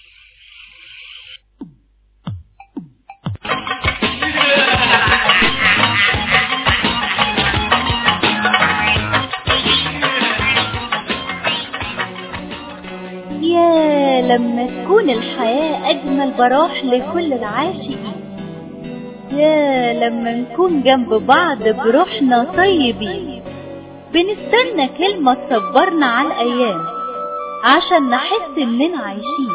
[SPEAKER 6] يا لما تكون الحياة أجمل براح لكل العاشقين، يا لما نكون جنب بعض بروحنا طيبين، بنستنى كلمة تصبرنا على الأيام عشان نحس إننا عايشين،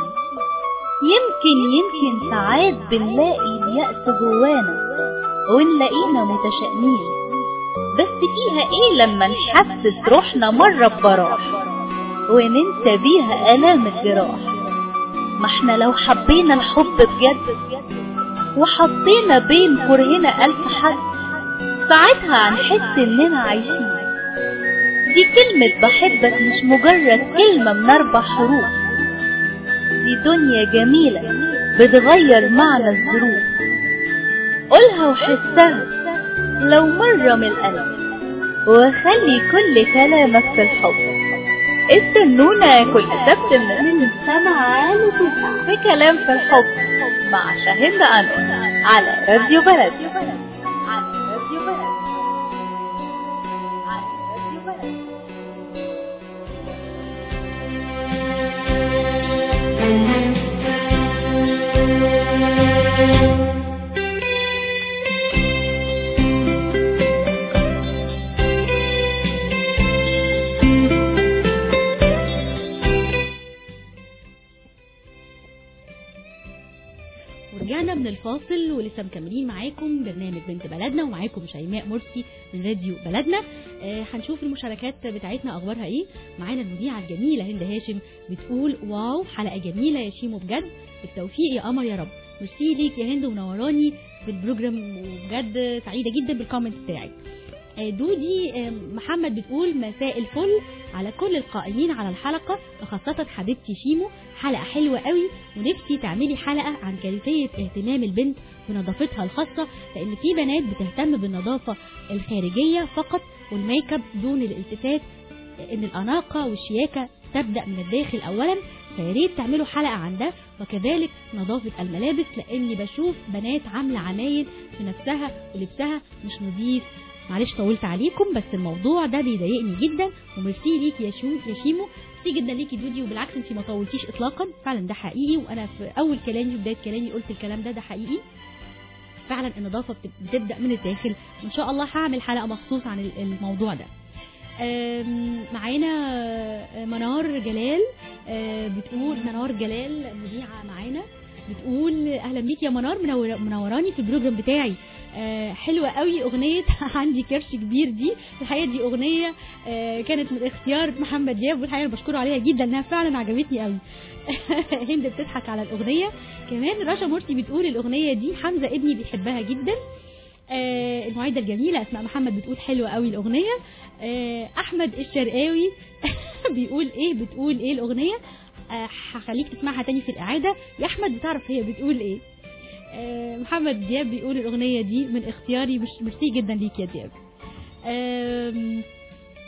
[SPEAKER 6] يمكن ساعات بنلاقي اليأس جوانا ونلاقينا متشائمين، بس فيها إيه لما نحسس روحنا مرة ببراح وننسى بيها آلام الجراح؟ ما احنا لو حبينا الحب بجد وحطينا بين كرهنا ألف حد، ساعتها هنحس إننا عايشين. دي كلمة بحبك مش مجرد كلمة من 4 حروف، دي دنيا جميلة بتغير معنى الظروف، قولها وحسها لو مرة من القلب، وخلي كل كلامك في الحب. استنونا كل سبت من 7 ل9 في كلام في الحب مع شاهين أنور على راديو بلد.
[SPEAKER 1] ورجعنا من الفاصل ولسه مكملين معاكم برنامج بنت بلدنا، ومعاكم شيماء مرسي من راديو بلدنا. هنشوف المشاركات بتاعتنا اخبارها ايه. معانا المذيعه الجميله هند هاشم بتقول واو حلقه جميله يا شيمو بجد، بالتوفيق يا قمر يا رب. ميرسي ليك يا هند ومنوراني في البروجرام، وبجد سعيده جدا بالكومنت بتاعك. دودي محمد بتقول مساء الفل على كل القائمين على الحلقة، وخاصة حبيبتي شيمو، حلقة حلوة قوي، ونفسي تعملي حلقة عن كيفية اهتمام البنت بنظافتها الخاصة، لأن في بنات بتهتم بالنظافة الخارجية فقط والميك اب دون الالتفات إن الأناقة والشياكة تبدأ من الداخل أولا، فياريت تعملوا حلقة عن ده، وكذلك نظافة الملابس، لأني بشوف بنات عاملة عمايل في نفسها ولبسها مش نظيف. معلش طولت عليكم بس الموضوع ده بيضايقني جدا، وميرسي ليك يا شيمو، ميرسي جدا ليكي دودي، وبالعكس انتي ما طولتيش اطلاقا، فعلا ده حقيقي، وانا في اول كلامي وبدايه كلامي قلت الكلام ده حقيقي، فعلا النظافه بتبدا من الداخل، وان شاء الله هعمل حلقه مخصوص عن الموضوع ده. معانا منار جلال بتقول، منار جلال مذيعه معانا بتقول اهلا بيك يا منار، منوراني في البروجرام بتاعي. حلوة قوي اغنية عندي كرش كبير دي، الحقيقة دي اغنية كانت من اختيار محمد دياب، والحقيقة بشكره عليها جدا انها فعلا عجبتني قوي. هند بتضحك على الاغنية. كمان رشا مرسي بتقول الاغنية دي حمزة ابني بيحبها جدا. المعدة الجميلة اسماء محمد بتقول حلوة قوي الاغنية. احمد الشرقاوي بتقول ايه الاغنية، هخليك تسمعها تاني في الاعادة يا احمد بتعرف هي بتقول ايه. محمد دياب بيقول الأغنية دي من اختياري، ميرسي جدا ليك يا دياب.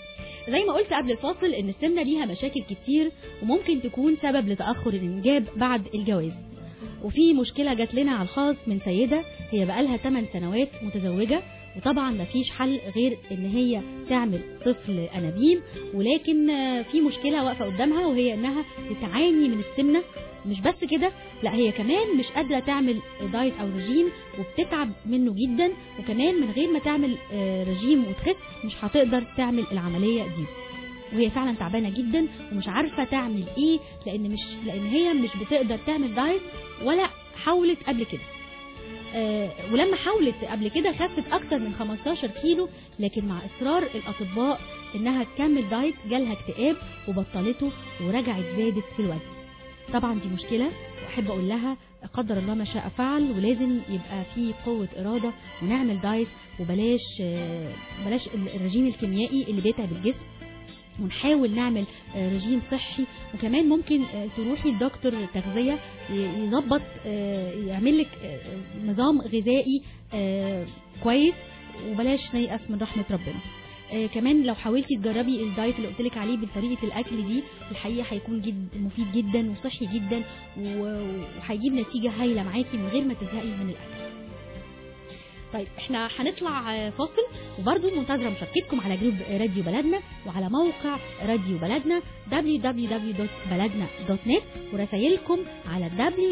[SPEAKER 1] زي ما قلت قبل الفاصل ان السمنة ليها مشاكل كتير وممكن تكون سبب لتأخر الانجاب بعد الجواز. وفي مشكلة جات لنا على الخاص من سيدة هي بقالها 8 سنوات متزوجة، وطبعا مفيش حل غير ان هي تعمل طفل انابيب، ولكن في مشكلة واقفة قدامها وهي انها بتعاني من السمنة. مش بس كده، لا هي كمان مش قادرة تعمل دايت او رجيم وبتتعب منه جدا، وكمان من غير ما تعمل رجيم وتخس مش هتقدر تعمل العملية دي، وهي فعلا تعبانة جدا ومش عارفة تعمل ايه، لان هي مش بتقدر تعمل دايت ولا حاولت قبل كده. ولما حاولت قبل كده خفت اكتر من 15 كيلو، لكن مع اصرار الاطباء انها تكمل دايت جالها اكتئاب وبطلته ورجعت زادت في الوزن. طبعا دي مشكلة، واحب اقول لها قدر الله ما شاء فعل، ولازم يبقى في قوة ارادة ونعمل دايت وبلاش الرجيم الكيميائي اللي بيتعب الجسم، ونحاول نعمل رجيم صحي. وكمان ممكن تروحي لدكتور تغذية يظبط يعمل لك نظام غذائي كويس، وبلاش نيأس من رحمة ربنا. كمان لو حاولتي تجربي الدايت اللي قلتلك عليه بطريقة الأكل دي، الحقيقة هيكون مفيد جدا وصحي جدا وهيجيب نتيجة هايلة معاكي من غير ما تزهقي من الأكل. طيب احنا هنطلع فاصل، وبرضو منتظرة مشاركتكم على جروب راديو بلدنا وعلى موقع راديو بلدنا www.baladna.net، ورسائلكم على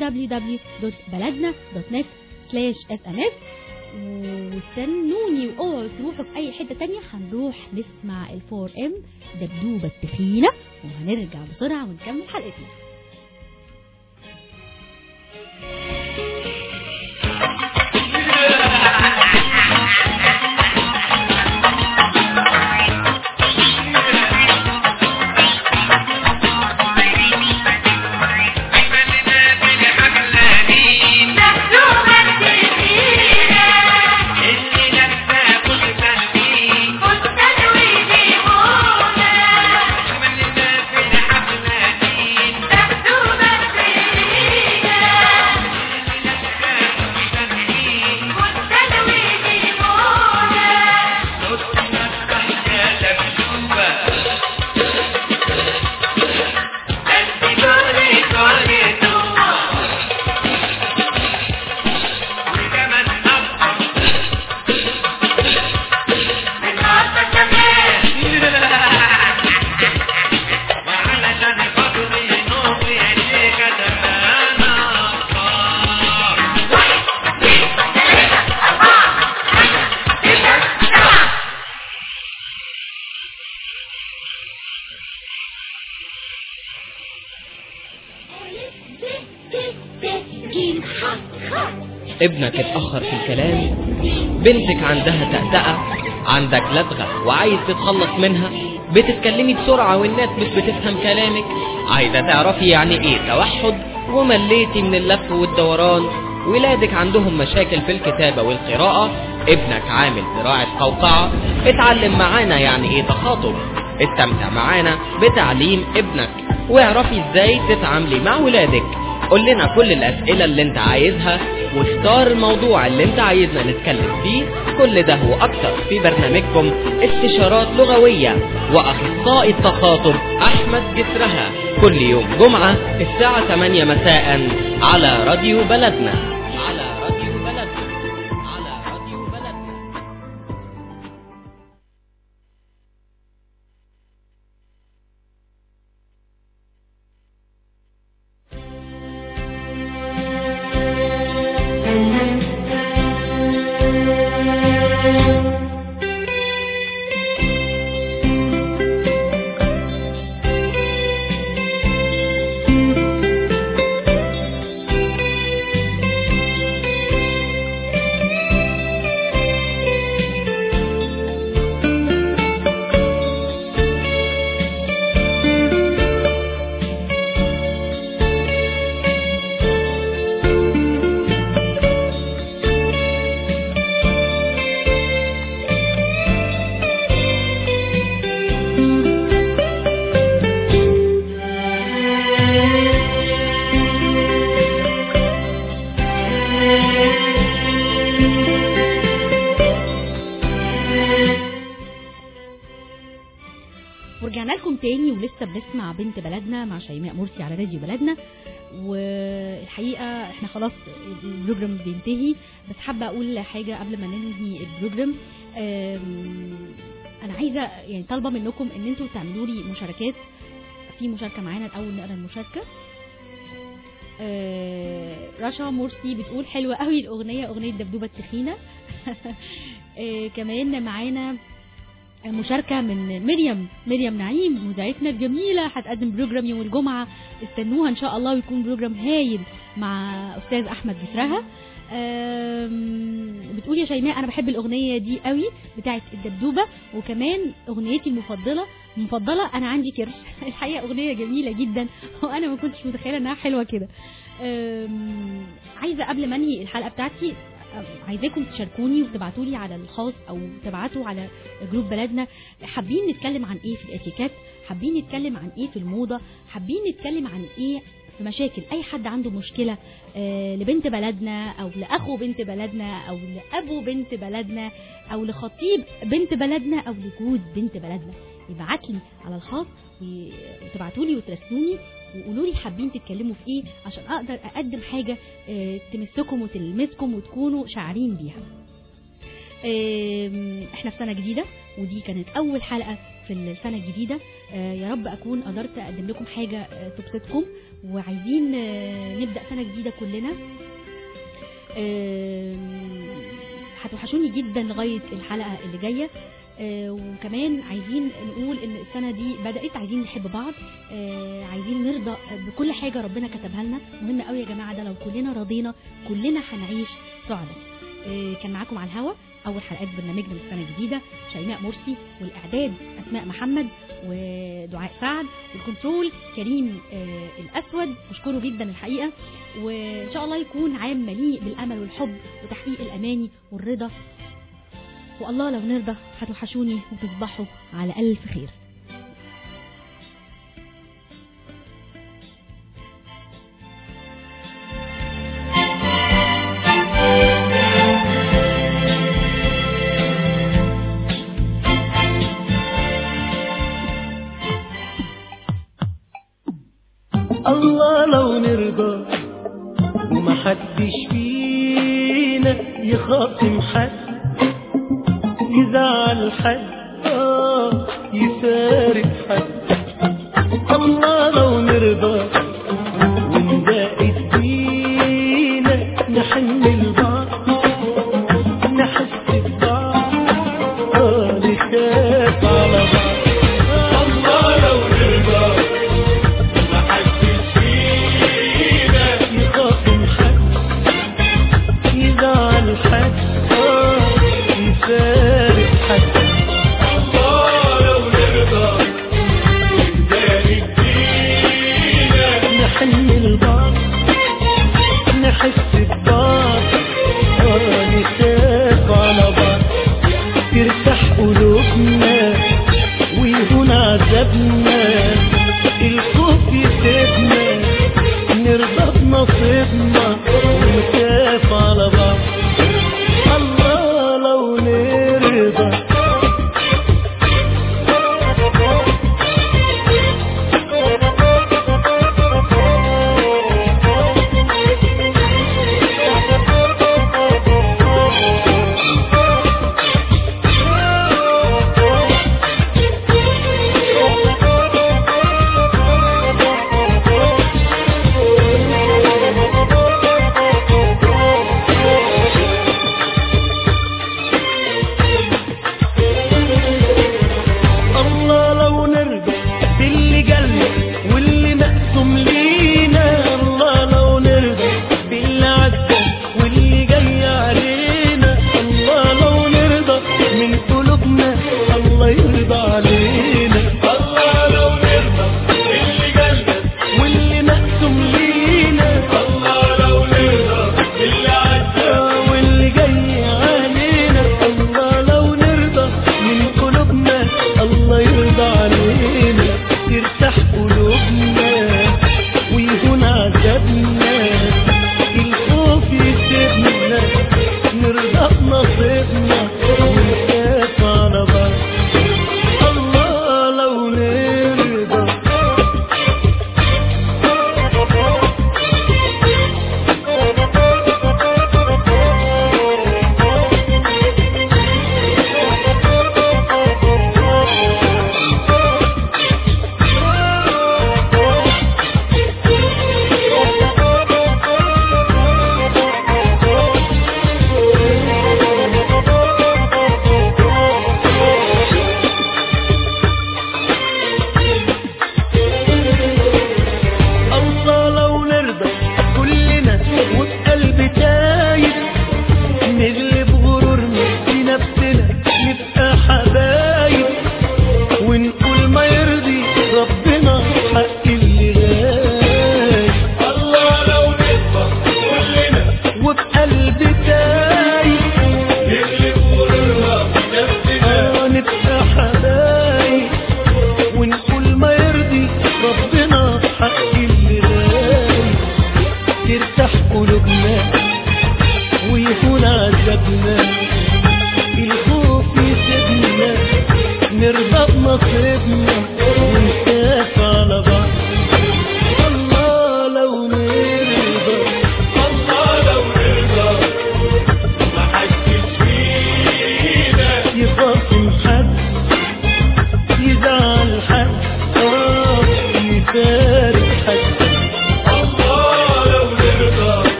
[SPEAKER 1] www.baladna.net/SMS. واستنوني واوعوا تروحوا في اي حتة تانية، هنروح نسمع ال4M دبدوبة التخينة وهنرجع بسرعة ونكمل حلقتنا.
[SPEAKER 9] ابنك اتأخر في الكلام، بنتك عندها تأتأة، عندك لدغة وعايز تتخلص منها، بتتكلمي بسرعة والناس مش بتفهم كلامك، عايزة تعرفي يعني ايه توحد ومليتي من اللف والدوران، ولادك عندهم مشاكل في الكتابة والقراءة، ابنك عامل زراعة قوقعة، اتعلم معانا يعني ايه تخاطب، استمتع معانا بتعليم ابنك، واعرفي ازاي تتعاملي مع ولادك. قول لنا كل الأسئلة اللي انت عايزها، واختار الموضوع اللي انت عايزنا نتكلم فيه. كل ده وأكتر في برنامجكم استشارات لغوية، وأخصائي التخاطب أحمد جسرها، كل يوم جمعة الساعة 8 مساء على راديو بلدنا.
[SPEAKER 1] ورجعنا لكم تاني ولسه بنسمع بنت بلدنا مع شيماء مرسي على راديو بلدنا. والحقيقة احنا خلاص البروجرام بينتهي، بس حابة اقول حاجة قبل ما ننهي البروجرام. انا عايزة يعني طالبة منكم ان انتوا تعملوا لي مشاركات. في مشاركة معانا الاول، نقرا المشاركة. رشا مرسي بتقول حلوة قوي الاغنية، اغنية دبدوبة التخينة. كمان معانا مشاركة من مريم نعيم مذيعتنا الجميلة، هتقدم بروجرام يوم الجمعة، استنوها ان شاء الله ويكون بروجرام هايل مع استاذ احمد بسرها. بتقول يا شيماء انا بحب الاغنية دي قوي بتاعت الدبدوبة، وكمان اغنيتي المفضلة انا عندي كرش. الحقيقة اغنية جميلة جدا وانا ما كنتش متخيلة انها حلوة كده. عايزة قبل ما انهي الحلقة بتاعتي عايزاكم تشاركوني وتبعتوا لي على الخاص او تبعتوا على جروب بلدنا، حابين نتكلم عن ايه في الاتيكيت، حابين نتكلم عن ايه في الموضة، حابين نتكلم عن ايه في مشاكل. اي حد عنده مشكلة لبنت بلدنا او لاخو بنت بلدنا او لابو بنت بلدنا او لخطيب بنت بلدنا او لجوز بنت بلدنا، يبعت لي على الخاص وتبعتوا لي وترسلوني وقولوا لي حابين تتكلموا في ايه عشان اقدر اقدم حاجة تمسكم وتلمسكم وتكونوا شاعرين بيها. احنا في سنة جديدة ودي كانت اول حلقة في السنة الجديدة. يا رب اكون قدرت اقدم لكم حاجة تبسطكم، وعايزين نبدأ سنة جديدة كلنا. هتوحشوني جدا لغاية الحلقة اللي جاية. وكمان عايزين نقول ان السنة دي بدأت، عايزين نحب بعض، عايزين نرضى بكل حاجة ربنا كتبها لنا. مهم قوي يا جماعة ده، لو كلنا رضينا كلنا هنعيش سعداء. كان معاكم على الهوا اول حلقات برنامجنا من السنة الجديدة شيماء مرسي، والاعداد اسماء محمد ودعاء سعد، والكنترول كريم الاسود. بشكره جدا الحقيقة، وان شاء الله يكون عام مليء بالامل والحب وتحقيق الاماني والرضا. والله لو نرضى هتوحشوني وتصبحوا على ألف خير.
[SPEAKER 5] الله لو نرضى ومحدش فينا يخاصم حد، يزعل حد، يفارق حد. الله لو نرضى ونبقى فينا نحن لبعض، نحس ببعض، نخاف على بعض. الله لو نرضى ومحدش فينا يخاصم حد، يزعل حد، يفارق حد. الله لو نرضى ونبارك فينا نحن لبعض، نحس ببعض، نخاف على بعض. ترتاح قلوبنا ويهون عذابنا، الخوف يسيبنا نرضى بنصيبنا ونخاف على بعض. الله لو نرضى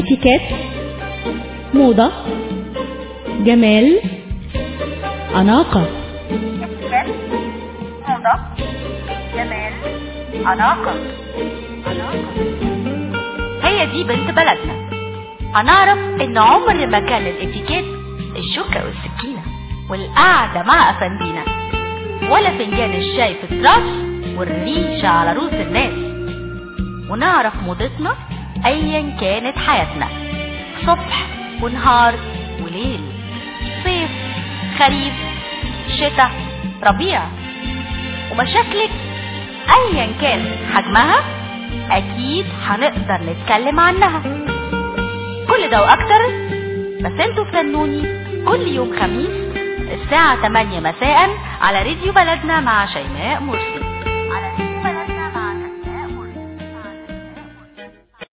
[SPEAKER 1] اتيكيت، موضة، جمال، أناقة.
[SPEAKER 2] اتيكيت، موضة، جمال، أناقة. هي دي بنت بلدنا. هنعرف ان عمر ما كان الاتيكيت الشوكة والسكينة والقعدة مع أفندينا، ولا فنجان الشاي في التراس والريشة على رؤوس الناس. ونعرف موضتنا ايا كانت حياتنا، صبح ونهار وليل، صيف، خريف، شتاء، ربيع. ومشاكلك ايا كان حجمها اكيد هنقدر نتكلم عنها. كل ده واكتر، بس انتوا استنوني كل يوم خميس الساعة 8 مساء على راديو بلدنا مع شيماء مرسي.